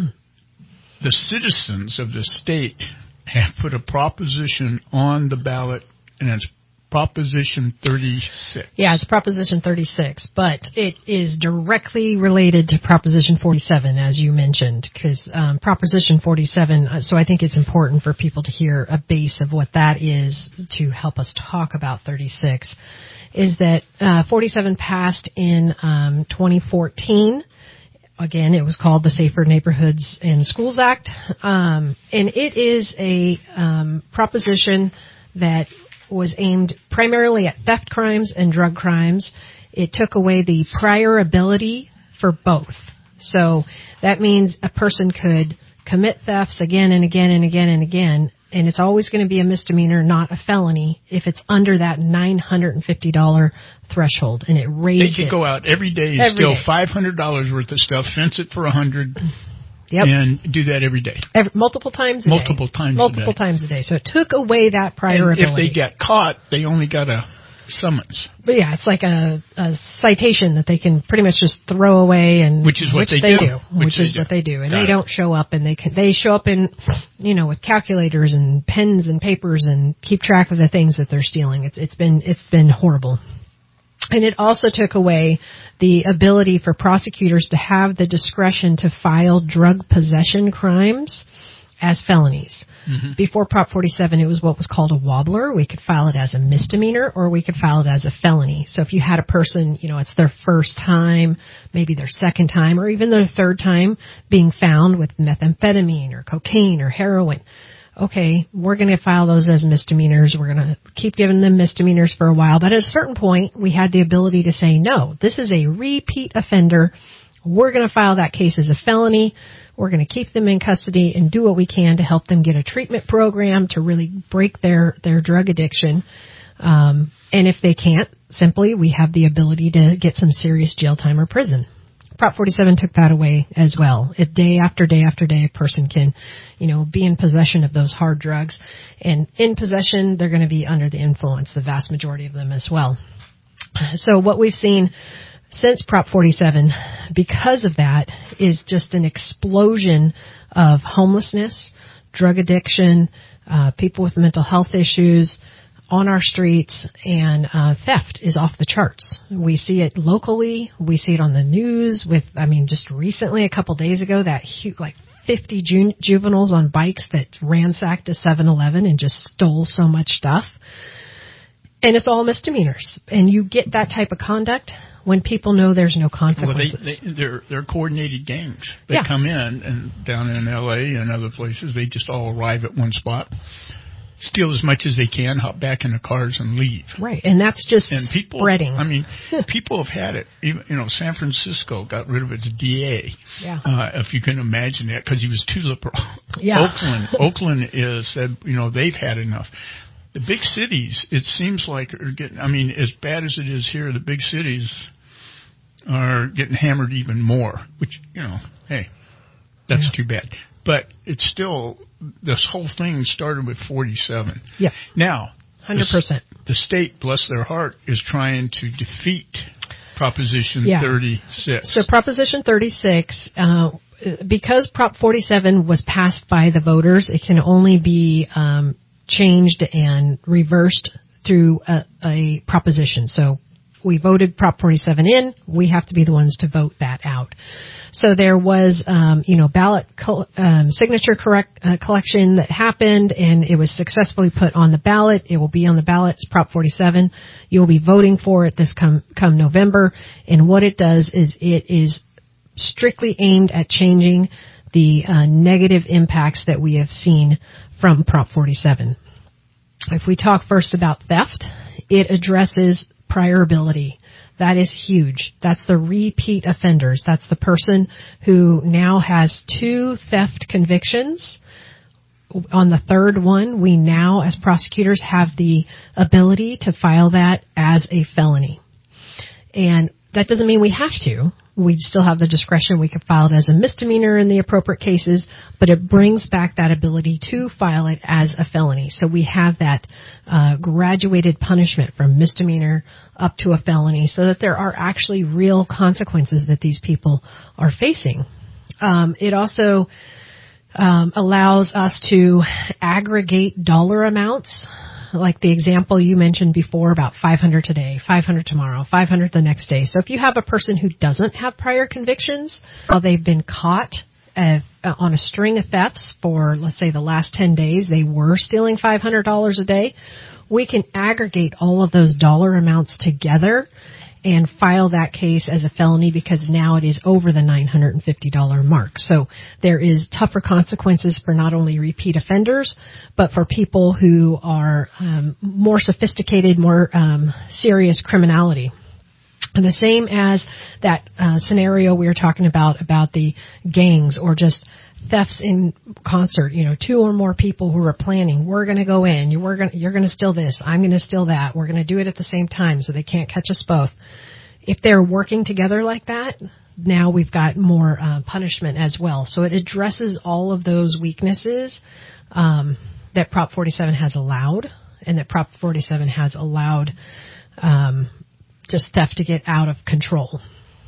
the citizens of the state have put a proposition on the ballot, and it's Proposition 36. Yeah, it's Proposition 36, but it is directly related to Proposition 47, as you mentioned, because Proposition 47, so I think it's important for people to hear a base of what that is to help us talk about 36, is that 47 passed in 2014. Again, it was called the Safer Neighborhoods and Schools Act, and it is a proposition that was aimed primarily at theft crimes and drug crimes. It took away the prior ability for both. So that means a person could commit thefts again and again and again and again, and it's always going to be a misdemeanor, not a felony, if it's under that $950 threshold. And it raised They could go out every day and steal $500 worth of stuff, fence it for $100. Yep. And do that every day. Multiple times a day. Multiple times a day. So it took away that prior ability. If they get caught, they only got a summons. But yeah, it's like a citation that they can pretty much just throw away, and which is what they do. Which is what they do. And they don't show up, and they show up in, with calculators and pens and papers and keep track of the things that they're stealing. It's been horrible. And it also took away the ability for prosecutors to have the discretion to file drug possession crimes as felonies. Mm-hmm. Before Prop 47, it was what was called a wobbler. We could file it as a misdemeanor, or we could file it as a felony. So if you had a person, it's their first time, maybe their second time, or even their third time being found with methamphetamine or cocaine or heroin, okay, we're going to file those as misdemeanors. We're going to keep giving them misdemeanors for a while. But at a certain point, we had the ability to say, no, this is a repeat offender. We're going to file that case as a felony. We're going to keep them in custody and do what we can to help them get a treatment program to really break their drug addiction. And if they can't, simply, we have the ability to get some serious jail time or prison. Prop 47 took that away as well. Day after day after day, a person can, be in possession of those hard drugs. And in possession, they're going to be under the influence, the vast majority of them as well. So what we've seen since Prop 47, because of that, is just an explosion of homelessness, drug addiction, people with mental health issues on our streets, and theft is off the charts. We see it locally. We see it on the news just recently, a couple days ago, that 50 juveniles on bikes that ransacked a 7-Eleven and just stole so much stuff. And it's all misdemeanors. And you get that type of conduct when people know there's no consequences. Well, they're coordinated gangs. They come in, and down in L.A. and other places, they just all arrive at one spot, steal as much as they can, hop back in the cars, and leave. Right, and that's just spreading. People have had it. Even, San Francisco got rid of its DA. Yeah. If you can imagine that, because he was too liberal. Yeah. Oakland is said, they've had enough. The big cities, it seems like, are getting, as bad as it is here, the big cities are getting hammered even more, which, hey, that's too bad. But it's still, this whole thing started with 47. Yeah. Now, 100%. The state, bless their heart, is trying to defeat Proposition 36. So Proposition 36, because Prop 47 was passed by the voters, it can only be changed and reversed through a proposition. So we voted Prop 47 in. We have to be the ones to vote that out. So there was, ballot signature collection that happened, and it was successfully put on the ballot. It will be on the ballot. It's Prop 47. You will be voting for it this come November. And what it does is it is strictly aimed at changing the negative impacts that we have seen from Prop 47. If we talk first about theft, it addresses priorability. That is huge. That's the repeat offenders. That's the person who now has 2 theft convictions. On the third one, we now, as prosecutors, have the ability to file that as a felony. And that doesn't mean we have to. We still have the discretion. We could file it as a misdemeanor in the appropriate cases, but it brings back that ability to file it as a felony. So we have that graduated punishment from misdemeanor up to a felony, so that there are actually real consequences that these people are facing. It also allows us to aggregate dollar amounts, like the example you mentioned before about $500 today, $500 tomorrow, $500 the next day. So if you have a person who doesn't have prior convictions, they've been caught on a string of thefts for, let's say, the last 10 days, they were stealing $500 a day, we can aggregate all of those dollar amounts together and file that case as a felony, because now it is over the $950 mark. So there is tougher consequences for not only repeat offenders, but for people who are more sophisticated, more serious criminality. And the same as that scenario we were talking about the gangs or just thefts in concert, 2 or more people who are planning, we're going to go in, you're going to steal this, I'm going to steal that, we're going to do it at the same time so they can't catch us both. If they're working together like that, now we've got more punishment as well. So it addresses all of those weaknesses that Prop 47 has allowed, and that Prop 47 has allowed just theft to get out of control.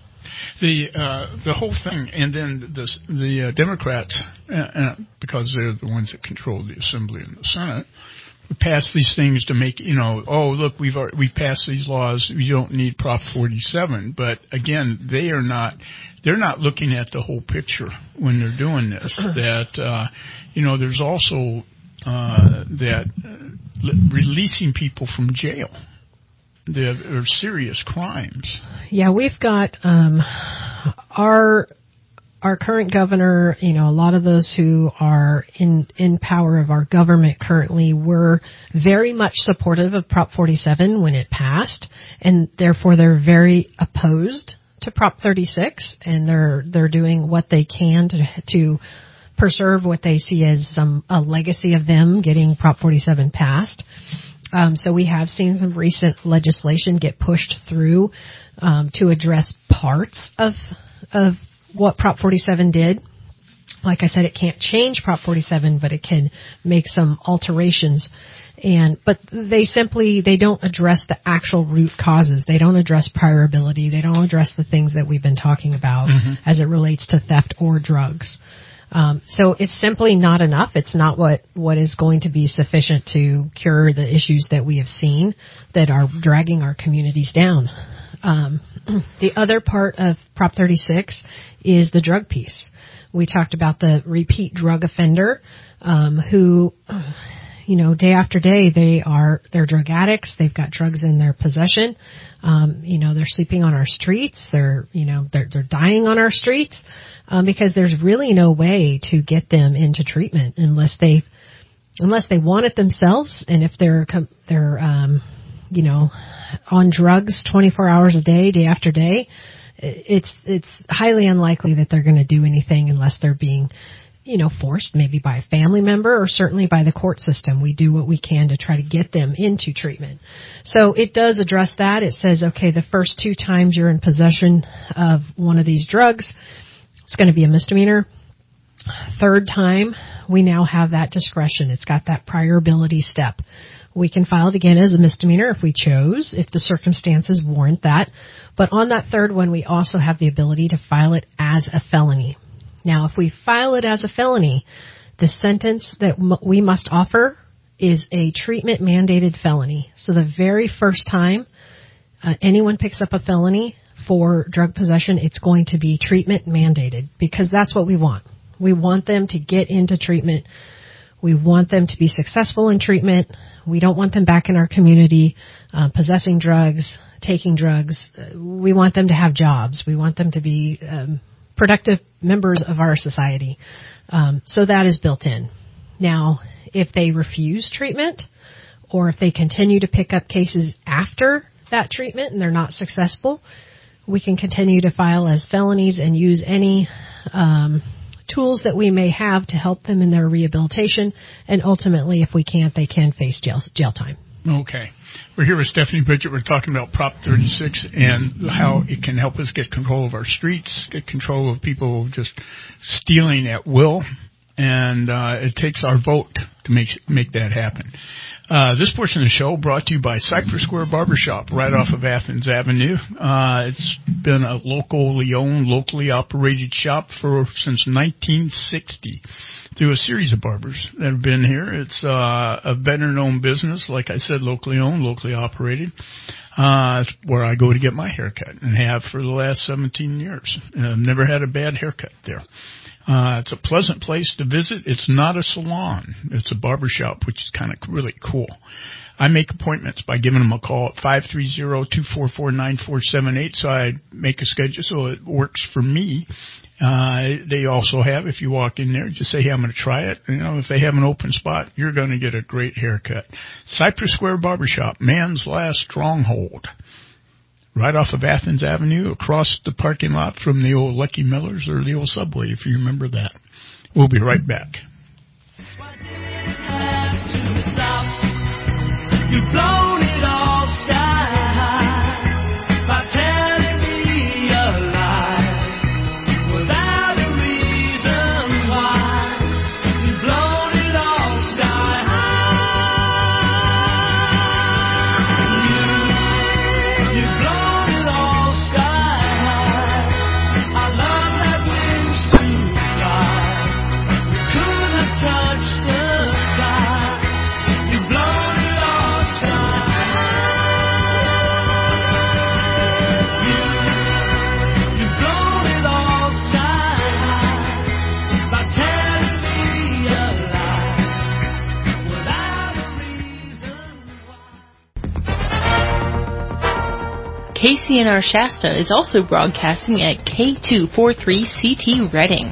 The whole thing, and then the Democrats, because they're the ones that control the Assembly and the Senate, pass these things to make, look, we've passed these laws, we don't need Prop 47. But again, they're not looking at the whole picture when they're doing this. That there's also that releasing people from jail. There are serious crimes. Yeah, we've got our our current governor, a lot of those who are in power of our government currently were very much supportive of Prop 47 when it passed, and therefore they're very opposed to Prop 36, and they're doing what they can to preserve what they see as a legacy of them getting Prop 47 passed. So we have seen some recent legislation get pushed through to address parts of what Prop 47 did. Like I said, it can't change Prop 47, but it can make some alterations. But they don't address the actual root causes. They don't address priorability. They don't address the things that we've been talking about as it relates to theft or drugs. So it's simply not enough. It's not what is going to be sufficient to cure the issues that we have seen that are dragging our communities down. The other part of Prop 36 is the drug piece. We talked about the repeat drug offender, who, day after day they're drug addicts. They've got drugs in their possession. They're sleeping on our streets. They're dying on our streets, because there's really no way to get them into treatment unless they want it themselves. And if they're on drugs 24 hours a day after day, it's highly unlikely that they're going to do anything unless they're being, forced maybe by a family member or certainly by the court system. We do what we can to try to get them into treatment. So it does address that. It says, okay, the first 2 times you're in possession of one of these drugs, it's going to be a misdemeanor. 3rd time, we now have that discretion. It's got that priorability step. We can file it again as a misdemeanor if we chose, if the circumstances warrant that. But on that 3rd one, we also have the ability to file it as a felony. Now, if we file it as a felony, the sentence that we must offer is a treatment-mandated felony. So the very first time anyone picks up a felony for drug possession, it's going to be treatment-mandated, because that's what we want. We want them to get into treatment. We want them to be successful in treatment. We don't want them back in our community possessing drugs, taking drugs. We want them to have jobs. We want them to be productive members of our society. So that is built in. Now, if they refuse treatment or if they continue to pick up cases after that treatment and they're not successful, we can continue to file as felonies and use any tools that we may have to help them in their rehabilitation. And ultimately, if we can't, they can face jail time. Okay. We're here with Stephanie Bridget. We're talking about Prop 36 and how it can help us get control of our streets, get control of people just stealing at will. And it takes our vote to make that happen. This portion of the show brought to you by Cypress Square Barbershop right off of Athens Avenue. It's been a locally owned, locally operated shop since 1960 through a series of barbers that have been here. It's a veteran-owned business, like I said, locally owned, locally operated. It's where I go to get my haircut and have for the last 17 years. I've never had a bad haircut there. It's a pleasant place to visit. It's not a salon. It's a barbershop, which is kind of really cool. I make appointments by giving them a call at 530-244-9478, so I make a schedule so it works for me. They also have, if you walk in there, just say, hey, I'm going to try it. If they have an open spot, you're going to get a great haircut. Cypress Square Barbershop, man's last stronghold. Right off of Athens Avenue, across the parking lot from the old Lucky Miller's or the old Subway, if you remember that. We'll be right back. You've blown it all sky high by telling me a lie without a reason why. You've blown it all sky high. You've blown it all sky high. I love that wings to fly. You couldn't have touched the sky. You've blown it all sky high. KCNR Shasta is also broadcasting at K243CT Reading.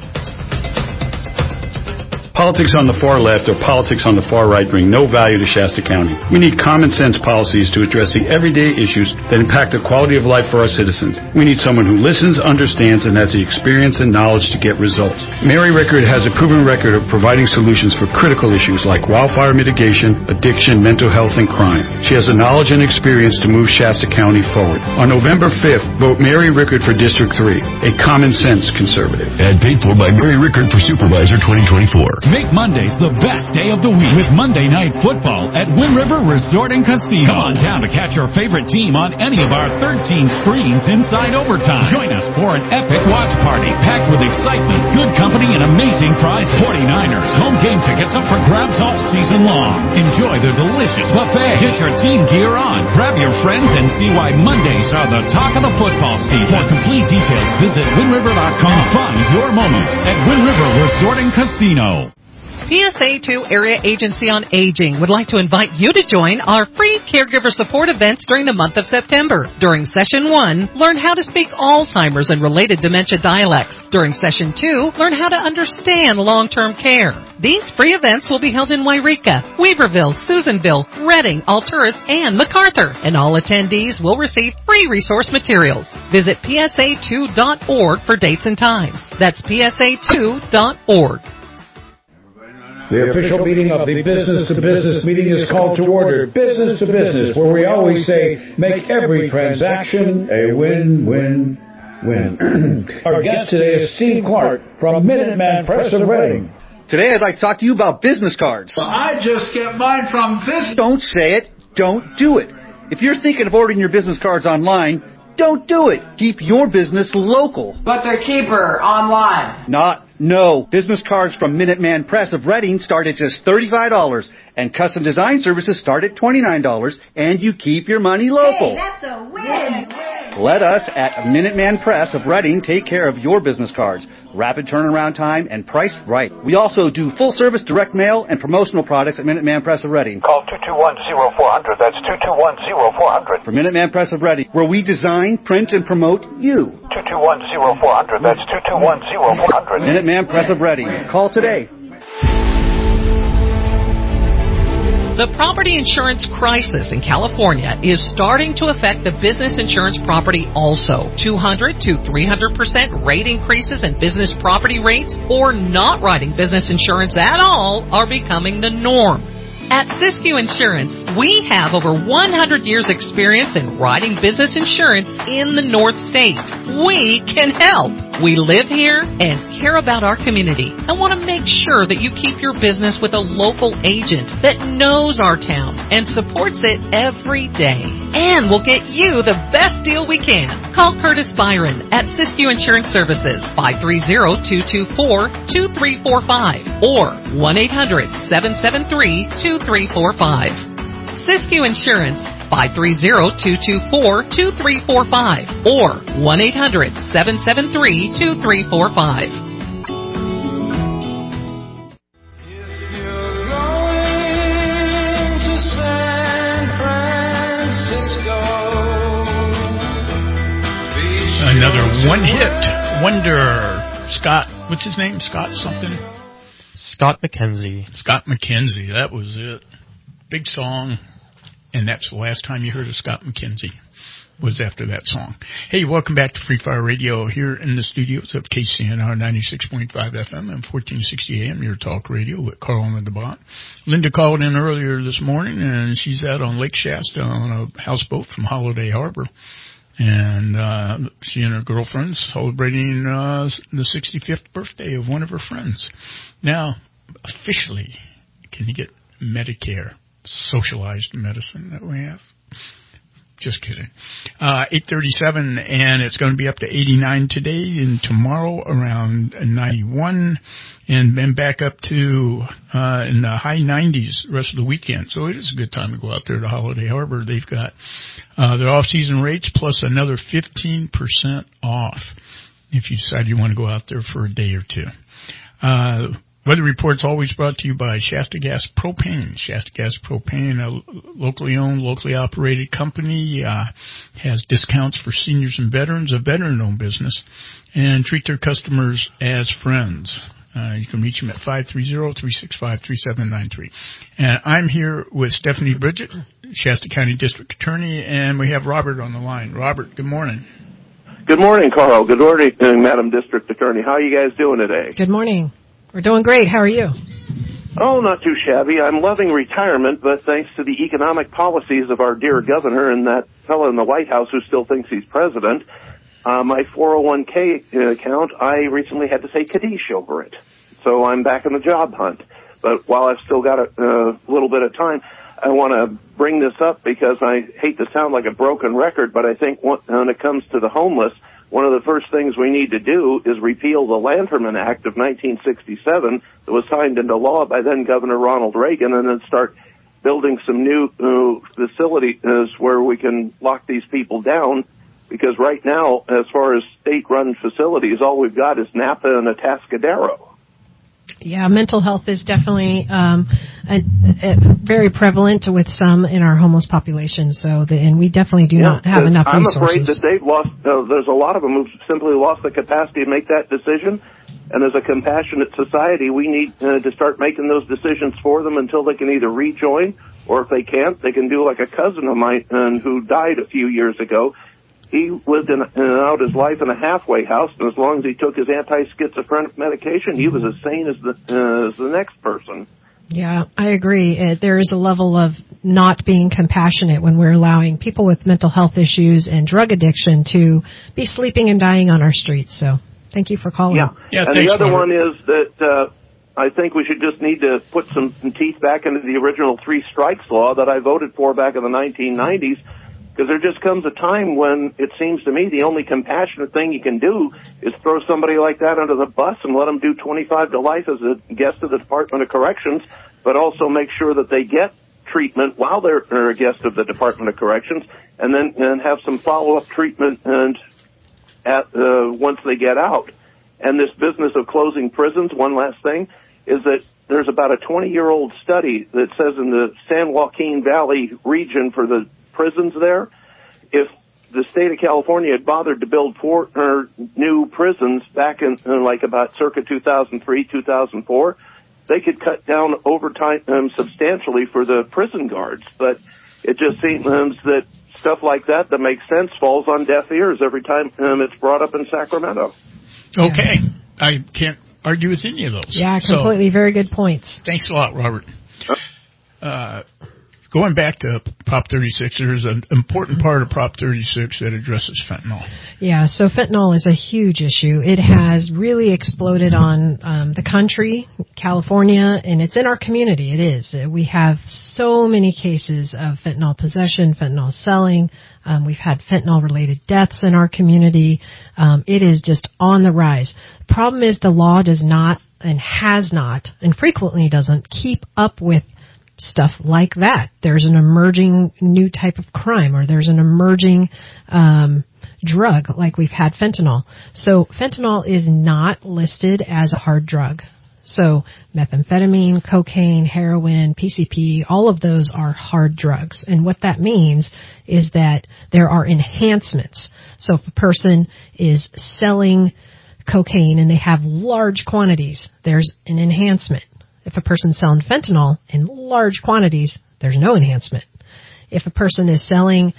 Politics on the far left or politics on the far right bring no value to Shasta County. We need common sense policies to address the everyday issues that impact the quality of life for our citizens. We need someone who listens, understands, and has the experience and knowledge to get results. Mary Rickard has a proven record of providing solutions for critical issues like wildfire mitigation, addiction, mental health, and crime. She has the knowledge and experience to move Shasta County forward. On November 5th, vote Mary Rickard for District 3, a common sense conservative. And paid for by Mary Rickard for Supervisor 2024. Make Mondays the best day of the week with Monday Night Football at Wind River Resort and Casino. Come on down to catch your favorite team on any of our 13 screens inside overtime. Join us for an epic watch party packed with excitement, good company, and amazing prizes. 49ers home game tickets up for grabs all season long. Enjoy the delicious buffet. Get your team gear on. Grab your friends and see why Mondays are the talk of the football season. For complete details, visit WindRiver.com. Find your moment at Wind River Resort and Casino. PSA 2 Area Agency on Aging would like to invite you to join our free caregiver support events during the month of September. During Session 1, learn how to speak Alzheimer's and related dementia dialects. During Session 2, learn how to understand long-term care. These free events will be held in Wairika, Weaverville, Susanville, Reading, Alturas, and MacArthur, and all attendees will receive free resource materials. Visit PSA2.org for dates and times. That's PSA2.org. The official meeting of the business-to-business meeting is called to order. Business to business, where we always say, make every transaction a win-win-win. Our guest today is Steve Clark from Minuteman Press of Reading. Today I'd like to talk to you about business cards. I just get mine from this. Don't say it. Don't do it. If you're thinking of ordering your business cards online, don't do it. Keep your business local. But they're cheaper online. No. Business cards from Minuteman Press of Reading start at just $35, and custom design services start at $29, and you keep your money local. Hey, that's a win! Let us at Minuteman Press of Reading take care of your business cards. Rapid turnaround time and priced right. We also do full-service direct mail and promotional products at Minuteman Press of Reading. Call 221-0400. That's 221-0400. For Minuteman Press of Reading, where we design, print, and promote you. 221-0400. That's 221-0400. Minuteman Press of Reading. Call today. The property insurance crisis in California is starting to affect the business insurance property also. 200 to 300% rate increases in business property rates or not writing business insurance at all are becoming the norm. At Siskiyou Insurance, we have over 100 years experience in writing business insurance in the North States. We can help. We live here and care about our community and want to make sure that you keep your business with a local agent that knows our town and supports it every day. And we'll get you the best deal we can. Call Curtis Byron at Siskiyou Insurance Services, 530-224-2345 or 1-800-773-2345. Siskiyou Insurance, 530-224-2345 or 1-800-773-2345. Another one-hit wonder. Scott, what's his name? Scott something? Scott McKenzie. Scott McKenzie, that was it. Big song, and that's the last time you heard of Scott McKenzie, was after that song. Hey, welcome back to Free Fire Radio here in the studios of KCNR 96.5 FM and 1460 AM, your talk radio with Carl and Linda Bott. Linda called in earlier this morning, and she's out on Lake Shasta on a houseboat from Holiday Harbor. And she and her girlfriend celebrating the 65th birthday of one of her friends. Now, officially, can you get Medicare, socialized medicine that we have? Just kidding. 8:37, and it's going to be up to 89 today, and tomorrow around 91, and then back up to in the high 90s the rest of the weekend. So it is a good time to go out there to Holiday Harbor. They've got their off-season rates plus another 15% off if you decide you want to go out there for a day or two. Weather Report's always brought to you by Shasta Gas Propane. Shasta Gas Propane, a locally owned, locally operated company, has discounts for seniors and veterans, a veteran-owned business, and treat their customers as friends. You can reach them at 530-365-3793. And I'm here with Stephanie Bridget, Shasta County District Attorney, and we have Robert on the line. Robert, good morning. Good morning, Carl. Good morning, Madam District Attorney. How are you guys doing today? Good morning. We're doing great. How are you? Oh, not too shabby. I'm loving retirement, but thanks to the economic policies of our dear governor and that fellow in the White House who still thinks he's president, my 401k account, I recently had to say Kaddish over it. So I'm back in the job hunt. But while I've still got a little bit of time, I want to bring this up because I hate to sound like a broken record, but I think when it comes to the homeless, one of the first things we need to do is repeal the Lanterman Act of 1967 that was signed into law by then Governor Ronald Reagan, and then start building some new facilities where we can lock these people down. Because right now, as far as state-run facilities, all we've got is Napa and Atascadero. Yeah, mental health is definitely very prevalent with some in our homeless population. And we definitely do not have enough resources. I'm afraid that they've lost. There's a lot of them who've simply lost the capacity to make that decision. And as a compassionate society, we need to start making those decisions for them until they can either rejoin, or if they can't, they can do like a cousin of mine who died a few years ago. He lived in and out his life in a halfway house, and as long as he took his anti-schizophrenic medication, he was as sane as the next person. Yeah, I agree. There is a level of not being compassionate when we're allowing people with mental health issues and drug addiction to be sleeping and dying on our streets. So thank you for calling. Yeah, and the other one is that I think we should just need to put some teeth back into the original 3 strikes law that I voted for back in the 1990s. Because there just comes a time when it seems to me the only compassionate thing you can do is throw somebody like that under the bus and let them do 25 to life as a guest of the Department of Corrections, but also make sure that they get treatment while they're a guest of the Department of Corrections, and then have some follow-up treatment once they get out. And this business of closing prisons, one last thing, is that there's about a 20-year-old study that says in the San Joaquin Valley region for the prisons there, if the state of California had bothered to build 4 new prisons back in like about circa 2003, 2004, they could cut down overtime substantially for the prison guards. But it just seems that stuff like that makes sense falls on deaf ears every time it's brought up in Sacramento. Okay. I can't argue with any of those. Yeah, completely. Very good points. Thanks a lot, Robert. Going back to Prop 36, there's an important part of Prop 36 that addresses fentanyl. Yeah, so fentanyl is a huge issue. It has really exploded on the country, California, and it's in our community. It is. We have so many cases of fentanyl possession, fentanyl selling. We've had fentanyl-related deaths in our community. It is just on the rise. The problem is the law does not and has not and frequently doesn't keep up with stuff like that. There's an emerging new type of crime, or there's an emerging drug, like we've had fentanyl. So fentanyl is not listed as a hard drug. So methamphetamine, cocaine, heroin, PCP, all of those are hard drugs. And what that means is that there are enhancements. So if a person is selling cocaine and they have large quantities, there's an enhancement. If a person's selling fentanyl in large quantities, there's no enhancement. If a person is selling,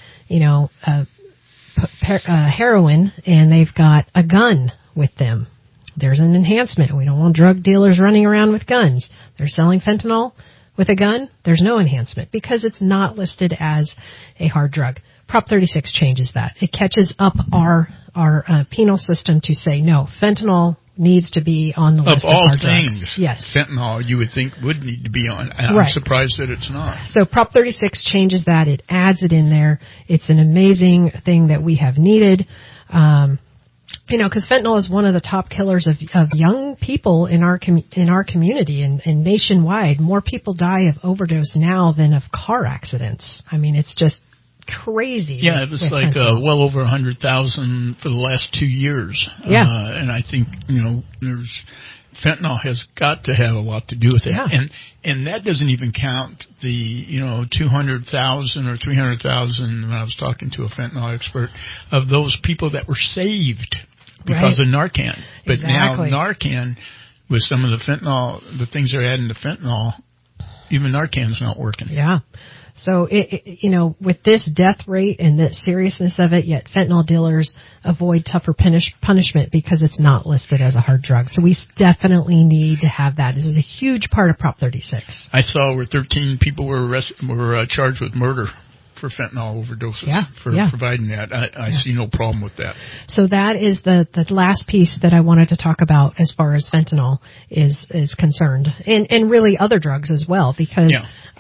heroin and they've got a gun with them, there's an enhancement. We don't want drug dealers running around with guns. They're selling fentanyl with a gun, there's no enhancement because it's not listed as a hard drug. Prop 36 changes that. It catches up our penal system to say, no, fentanyl needs to be on the list of all hard things. Drugs. Yes. Fentanyl, you would think, would need to be on. I'm right. surprised that it's not. So Prop 36 changes that. It adds it in there. It's an amazing thing that we have needed. Because fentanyl is one of the top killers of young people in our community and nationwide. More people die of overdose now than of car accidents. I mean, it's just crazy. Yeah, it was like well over 100,000 for the last 2 years. Yeah. And I think, there's fentanyl has got to have a lot to do with it. Yeah. And that doesn't even count the, 200,000 or 300,000, when I was talking to a fentanyl expert, of those people that were saved because of Narcan. But exactly. now Narcan, with some of the fentanyl, the things they're adding to fentanyl, even Narcan's not working. Yeah. So, with this death rate and the seriousness of it, yet fentanyl dealers avoid tougher punishment because it's not listed as a hard drug. So we definitely need to have that. This is a huge part of Prop 36. I saw where 13 people were charged with murder for fentanyl overdoses for providing that. I see no problem with that. So that is the last piece that I wanted to talk about as far as fentanyl is concerned, and really other drugs as well, because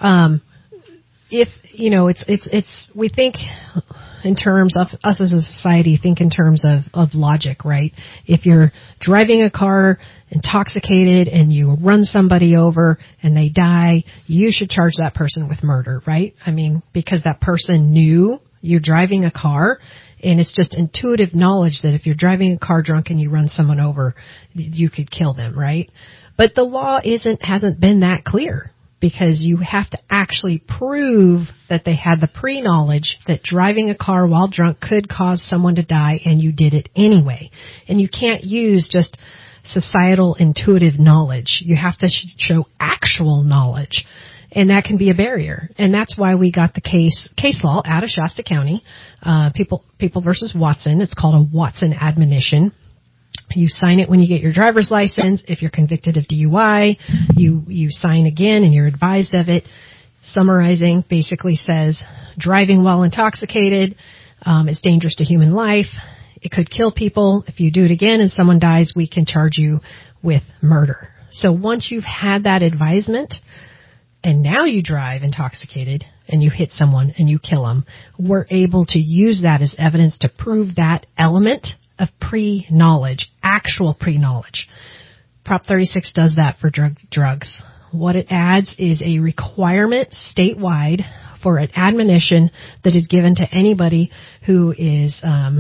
if it's we think in terms of us as a society, think in terms of logic, right? If you're driving a car intoxicated and you run somebody over and they die, you should charge that person with murder, right? I mean, because that person knew you're driving a car, and it's just intuitive knowledge that if you're driving a car drunk and you run someone over, you could kill them, right? But the law hasn't been that clear, because you have to actually prove that they had the pre-knowledge that driving a car while drunk could cause someone to die, and you did it anyway. And you can't use just societal intuitive knowledge. You have to show actual knowledge, and that can be a barrier. And that's why we got the case law out of Shasta County, People versus Watson. It's called a Watson admonition. You sign it when you get your driver's license. If you're convicted of DUI, you sign again and you're advised of it. Summarizing basically says driving while intoxicated is dangerous to human life. It could kill people. If you do it again and someone dies, we can charge you with murder. So once you've had that advisement and now you drive intoxicated and you hit someone and you kill them, we're able to use that as evidence to prove that element of pre-knowledge, actual pre-knowledge. Prop 36 does that for drugs. What it adds is a requirement statewide for an admonition that is given to anybody who is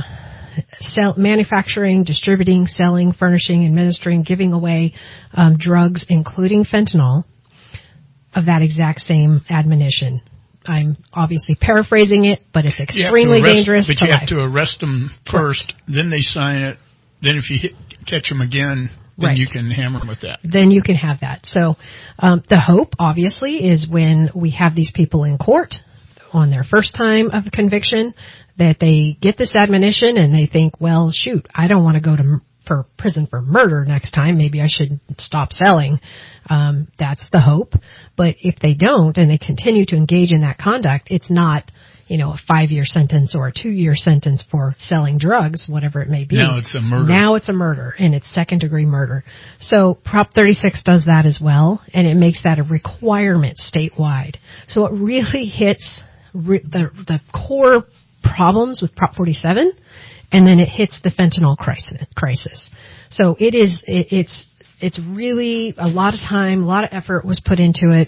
manufacturing, distributing, selling, furnishing, administering, giving away drugs, including fentanyl, of that exact same admonition. I'm obviously paraphrasing it, but it's extremely dangerous. But you have to arrest them first, then they sign it. Then if you catch them again, then you can hammer them with that. Then you can have that. So the hope, obviously, is when we have these people in court on their first time of conviction, that they get this admonition and they think, well, shoot, I don't want to go to prison for murder next time. Maybe I should stop selling. That's the hope. But if they don't and they continue to engage in that conduct, it's not, a 5-year sentence or a 2-year sentence for selling drugs, whatever it may be. Now it's a murder. Now it's a murder, and it's second-degree murder. So Prop 36 does that as well, and it makes that a requirement statewide. So it really hits the core problems with Prop 47, and then it hits the fentanyl crisis. So it's really a lot of time, a lot of effort was put into it,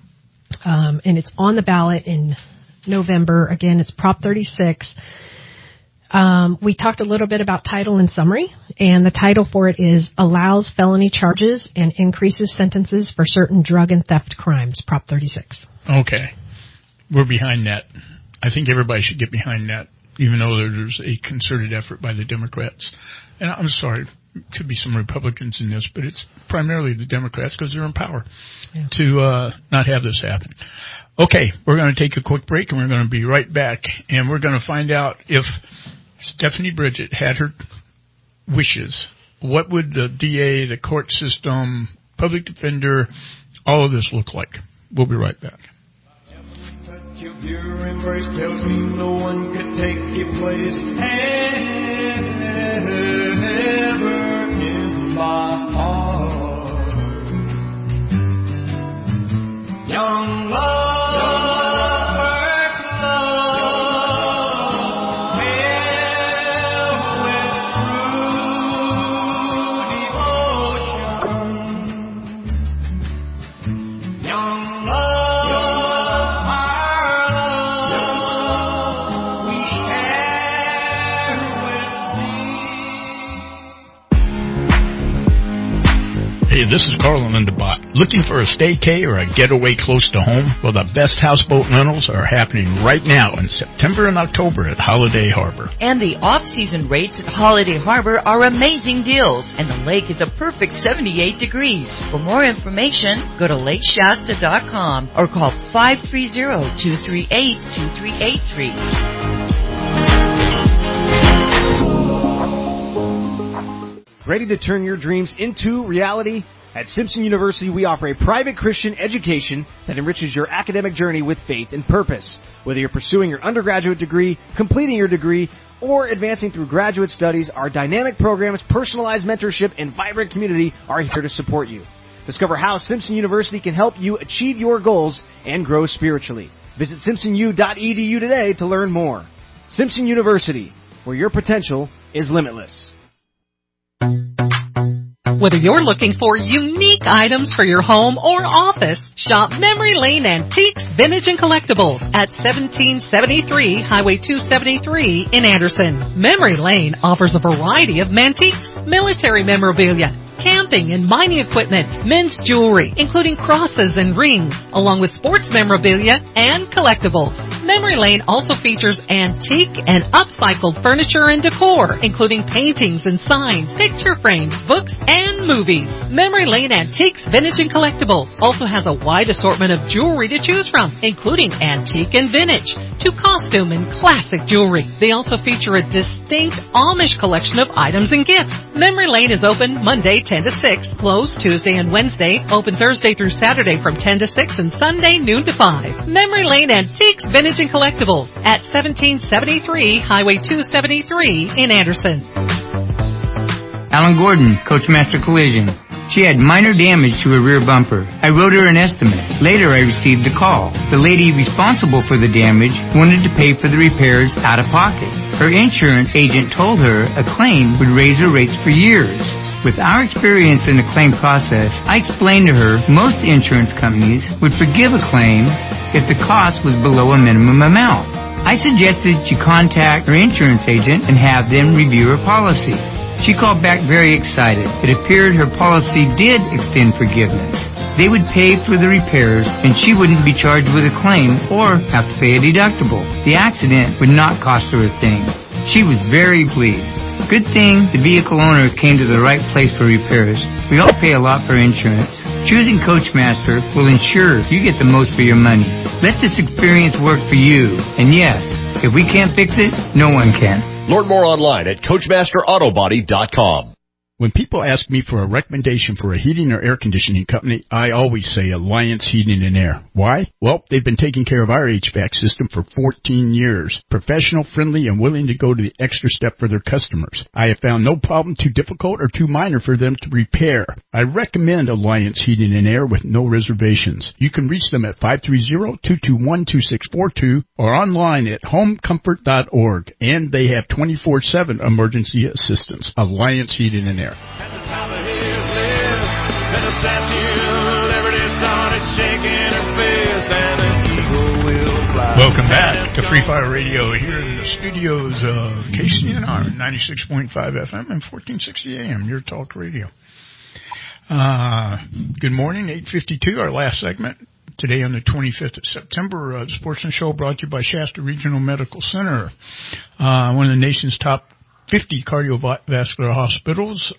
and it's on the ballot in November. Again, it's Prop 36. We talked a little bit about title and summary, and the title for it is Allows Felony Charges and Increases Sentences for Certain Drug and Theft Crimes, Prop 36. Okay. We're behind that. I think everybody should get behind that, even though there's a concerted effort by the Democrats. And I'm sorry, could be some Republicans in this, but it's primarily the Democrats because they're in power to not have this happen. Okay, we're going to take a quick break, and we're going to be right back, and we're going to find out if Stephanie Bridget had her wishes. What would the DA, the court system, public defender, all of this look like? We'll be right back. Your embrace tells me no one could take your place ever in my heart. Young love, first love, hell went through devotion. Young love. this is Carl and Linda Bott. Looking for a staycay or a getaway close to home? Well, the best houseboat rentals are happening right now in September and October at Holiday Harbor. And the off-season rates at Holiday Harbor are amazing deals, and the lake is a perfect 78 degrees. For more information, go to lakeshasta.com or call 530-238-2383. Ready to turn your dreams into reality? At Simpson University, we offer a private Christian education that enriches your academic journey with faith and purpose. Whether you're pursuing your undergraduate degree, completing your degree, or advancing through graduate studies, our dynamic programs, personalized mentorship, and vibrant community are here to support you. Discover how Simpson University can help you achieve your goals and grow spiritually. Visit simpsonu.edu today to learn more. Simpson University, where your potential is limitless. Whether you're looking for unique items for your home or office, shop Memory Lane Antiques, Vintage, and Collectibles at 1773 Highway 273 in Anderson. Memory Lane offers a variety of antiques, military memorabilia, camping and mining equipment, men's jewelry, including crosses and rings, along with sports memorabilia and collectibles. Memory Lane also features antique and upcycled furniture and decor, including paintings and signs, picture frames, books, and movies. Memory Lane Antiques, Vintage, and Collectibles also has a wide assortment of jewelry to choose from, including antique and vintage, to costume and classic jewelry. They also feature a distinct Amish collection of items and gifts. Memory Lane is open Monday 10 to 6, closed Tuesday and Wednesday, open Thursday through Saturday from 10 to 6, and Sunday noon to 5. Memory Lane Antiques, Vintage, and Collectibles at 1773 Highway 273 in Anderson. Alan Gordon, Coachmaster Collision. She had minor damage to her rear bumper. I wrote her an estimate. Later, I received a call. The lady responsible for the damage wanted to pay for the repairs out of pocket. Her insurance agent told her a claim would raise her rates for years. With our experience in the claim process, I explained to her most insurance companies would forgive a claim if the cost was below a minimum amount. I suggested she contact her insurance agent and have them review her policy. She called back very excited. It appeared her policy did extend forgiveness. They would pay for the repairs, and she wouldn't be charged with a claim or have to pay a deductible. The accident would not cost her a thing. She was very pleased. Good thing the vehicle owner came to the right place for repairs. We all pay a lot for insurance. Choosing Coachmaster will ensure you get the most for your money. Let this experience work for you. And yes, if we can't fix it, no one can. Learn more online at CoachmasterAutobody.com. When people ask me for a recommendation for a heating or air conditioning company, I always say Alliance Heating and Air. Why? Well, they've been taking care of our HVAC system for 14 years. Professional, friendly, and willing to go to the extra step for their customers. I have found no problem too difficult or too minor for them to repair. I recommend Alliance Heating and Air with no reservations. You can reach them at 530-221-2642 or online at homecomfort.org. And they have 24/7 emergency assistance. Alliance Heating and Air. At the top of his list, and the Statue of Liberty started shaking her fist, and an eagle will fly. Welcome back to Free Fire Radio here in the studios of KCNR, 96.5 FM and 1460 AM, your talk radio. Good morning, 8:52, our last segment. Today on the 25th of September, the Sportsman Show brought to you by Shasta Regional Medical Center, one of the nation's top 50 cardiovascular hospitals.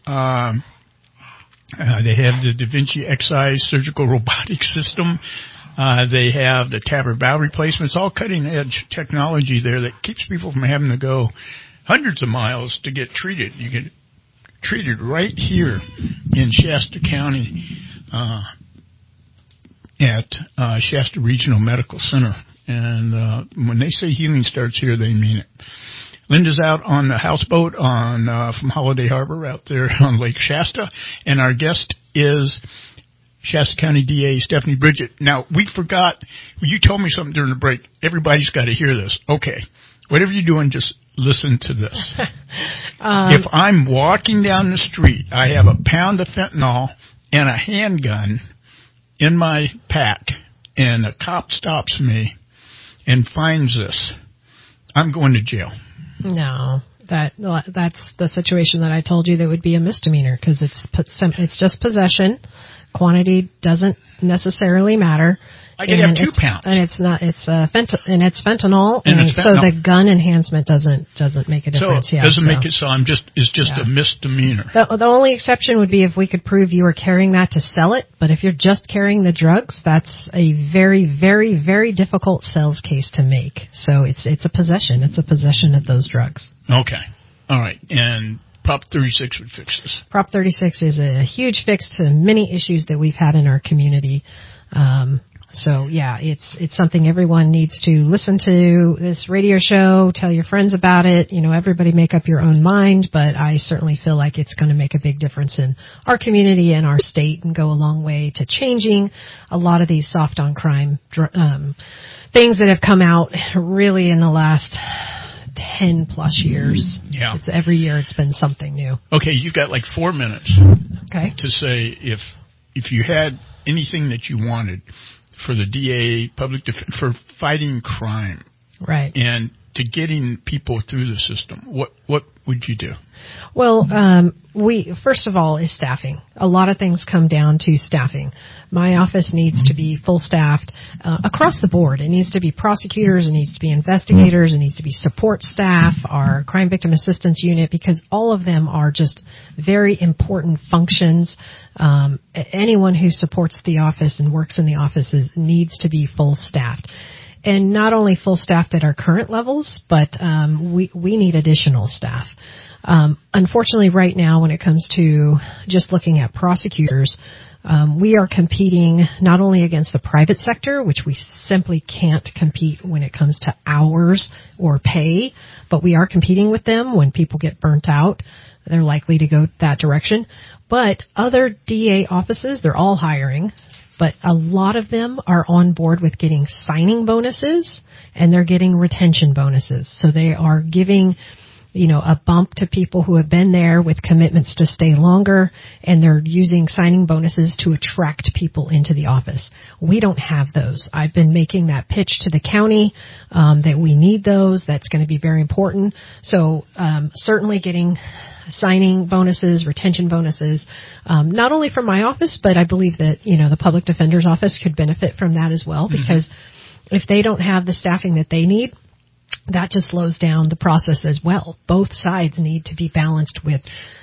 They have the Da Vinci Xi surgical robotic system. They have the TAVR valve replacements, all cutting-edge technology there that keeps people from having to go hundreds of miles to get treated. You get treated right here in Shasta County at Shasta Regional Medical Center. And when they say healing starts here, they mean it. Linda's out on the houseboat from Holiday Harbor out there on Lake Shasta, and our guest is Shasta County DA Stephanie Bridget. Now, we forgot, you told me something during the break. Everybody's got to hear this. Okay, whatever you're doing, just listen to this. If I'm walking down the street, I have a pound of fentanyl and a handgun in my pack, and a cop stops me and finds this, I'm going to jail. No, That's the situation that I told you that would be a misdemeanor because it's just possession. Quantity doesn't necessarily matter. I could have 2 pounds, and it's fentanyl, and so the gun enhancement doesn't make a difference. So it doesn't make it so it's just a misdemeanor. The only exception would be if we could prove you were carrying that to sell it. But if you're just carrying the drugs, that's a very, very, very difficult sales case to make. So it's a possession. It's a possession of those drugs. Okay, all right, and Prop 36 would fix this. Prop 36 is a huge fix to many issues that we've had in our community. So yeah, it's something everyone needs to listen to this radio show, tell your friends about it. Everybody make up your own mind, but I certainly feel like it's going to make a big difference in our community and our state and go a long way to changing a lot of these soft on crime things that have come out really in the last 10 plus years. Yeah. Every year it's been something new. Okay, you've got like 4 minutes. Okay. To say if you had anything that you wanted for the DA, for fighting crime, right, and to getting people through the system, what would you do? Well, we first of all is staffing. A lot of things come down to staffing. My office needs to be full staffed across the board. It needs to be prosecutors, it needs to be investigators, it needs to be support staff, our crime victim assistance unit, because all of them are just very important functions. Anyone who supports the office and works in the offices needs to be full staffed. And not only full staffed at our current levels, but we need additional staff. Unfortunately, right now, when it comes to just looking at prosecutors, we are competing not only against the private sector, which we simply can't compete when it comes to hours or pay, but we are competing with them. When people get burnt out, they're likely to go that direction. But other DA offices, they're all hiring. But a lot of them are on board with getting signing bonuses, and they're getting retention bonuses. So they are giving, a bump to people who have been there with commitments to stay longer, and they're using signing bonuses to attract people into the office. We don't have those. I've been making that pitch to the county that we need those. That's going to be very important. So certainly getting signing bonuses, retention bonuses, not only from my office, but I believe that, the public defender's office could benefit from that as well, because if they don't have the staffing that they need, that just slows down the process as well. Both sides need to be balanced with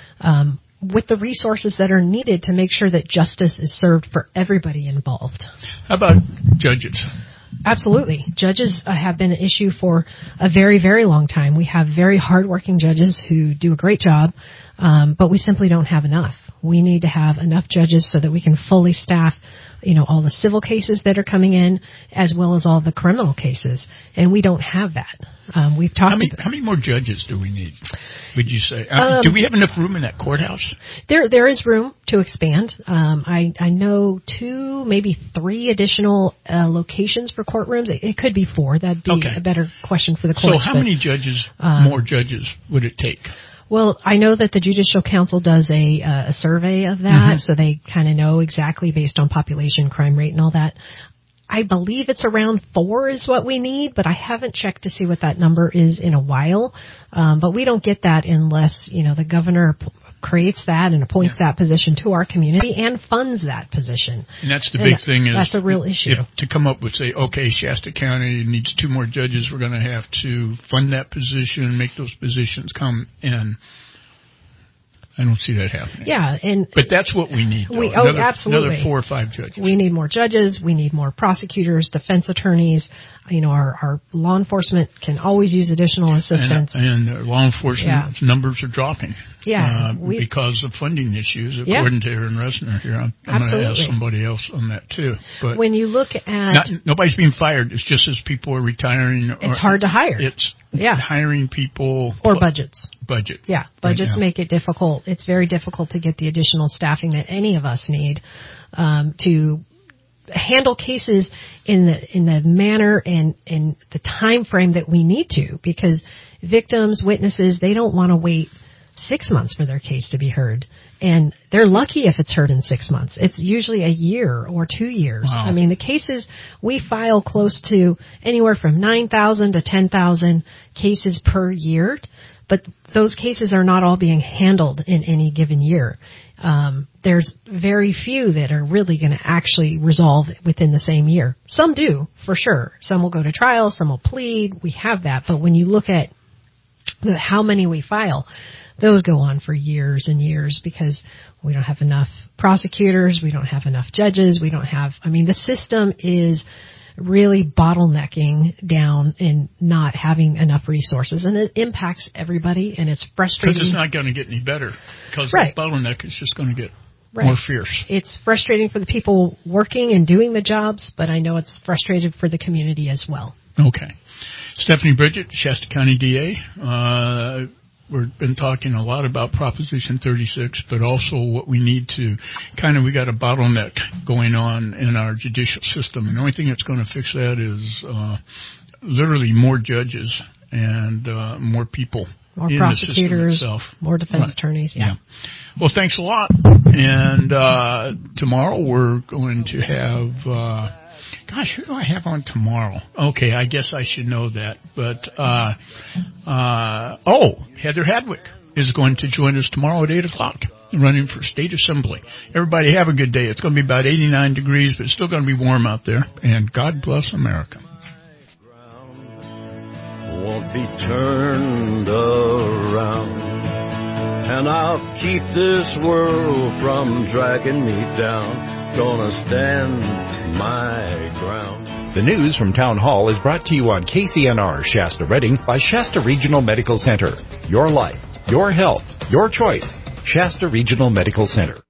the resources that are needed to make sure that justice is served for everybody involved. How about judges? Absolutely. Judges have been an issue for a very, very long time. We have very hardworking judges who do a great job, but we simply don't have enough. We need to have enough judges so that we can fully staff, all the civil cases that are coming in, as well as all the criminal cases. And we don't have that. We've talked. How many more judges do we need, would you say? Do we have enough room in that courthouse? There is room to expand. I know 2, maybe 3 additional locations for courtrooms. It could be 4. That'd be a better question for the courts. So how many judges, more judges, would it take? Well, I know that the Judicial Council does a survey of that, so they kind of know exactly based on population, crime rate, and all that. I believe it's around 4 is what we need, but I haven't checked to see what that number is in a while. But we don't get that unless, the governor creates that and appoints that position to our community and funds that position. And that's the big thing. That's a real issue. To come up with, say, okay, Shasta County needs 2 more judges, we're going to have to fund that position and make those positions come in. I don't see that happening. Yeah, but that's what we need. Absolutely. Another 4 or 5 judges. We need more judges. We need more prosecutors, defense attorneys. Our law enforcement can always use additional assistance. And law enforcement numbers are dropping. Yeah, because of funding issues, according to Aaron Resner here. I'm going to ask somebody else on that too. But when you look at nobody's being fired. It's just as people are retiring. It's hard to hire. It's hiring people or budgets. Yeah, budgets make it difficult. It's very difficult to get the additional staffing that any of us need to handle cases in the manner and the time frame that we need to, because victims, witnesses, they don't want to wait 6 months for their case to be heard. And they're lucky if it's heard in 6 months. It's usually a year or 2 years. Wow. I mean, the cases, we file close to anywhere from 9,000 to 10,000 cases per year. But those cases are not all being handled in any given year. There's very few that are really going to actually resolve within the same year. Some do, for sure. Some will go to trial, some will plead. We have that. But when you look at how many we file, those go on for years and years because we don't have enough prosecutors, we don't have enough judges, the system is really bottlenecking down and not having enough resources, and it impacts everybody, and it's frustrating. Because it's not going to get any better, because right. the bottleneck is just going to get right. more fierce. It's frustrating for the people working and doing the jobs, but I know it's frustrating for the community as well. Okay. Stephanie Bridget, Shasta County DA. We've been talking a lot about Proposition 36, but also what we need to we got a bottleneck going on in our judicial system. And the only thing that's going to fix that is literally more judges and more people. More in prosecutors, the system itself. More defense attorneys, yeah. Well, thanks a lot. And tomorrow we're going to have... who do I have on tomorrow? Okay, I guess I should know that. But, Heather Hadwick is going to join us tomorrow at 8 o'clock, running for State Assembly. Everybody have a good day. It's going to be about 89 degrees, but it's still going to be warm out there. And God bless America. Won't be turned around, and I'll keep this world from dragging me down. Gonna stand my ground. The news from Town Hall is brought to you on KCNR Shasta Redding by Shasta Regional Medical Center. Your life, your health, your choice. Shasta Regional Medical Center.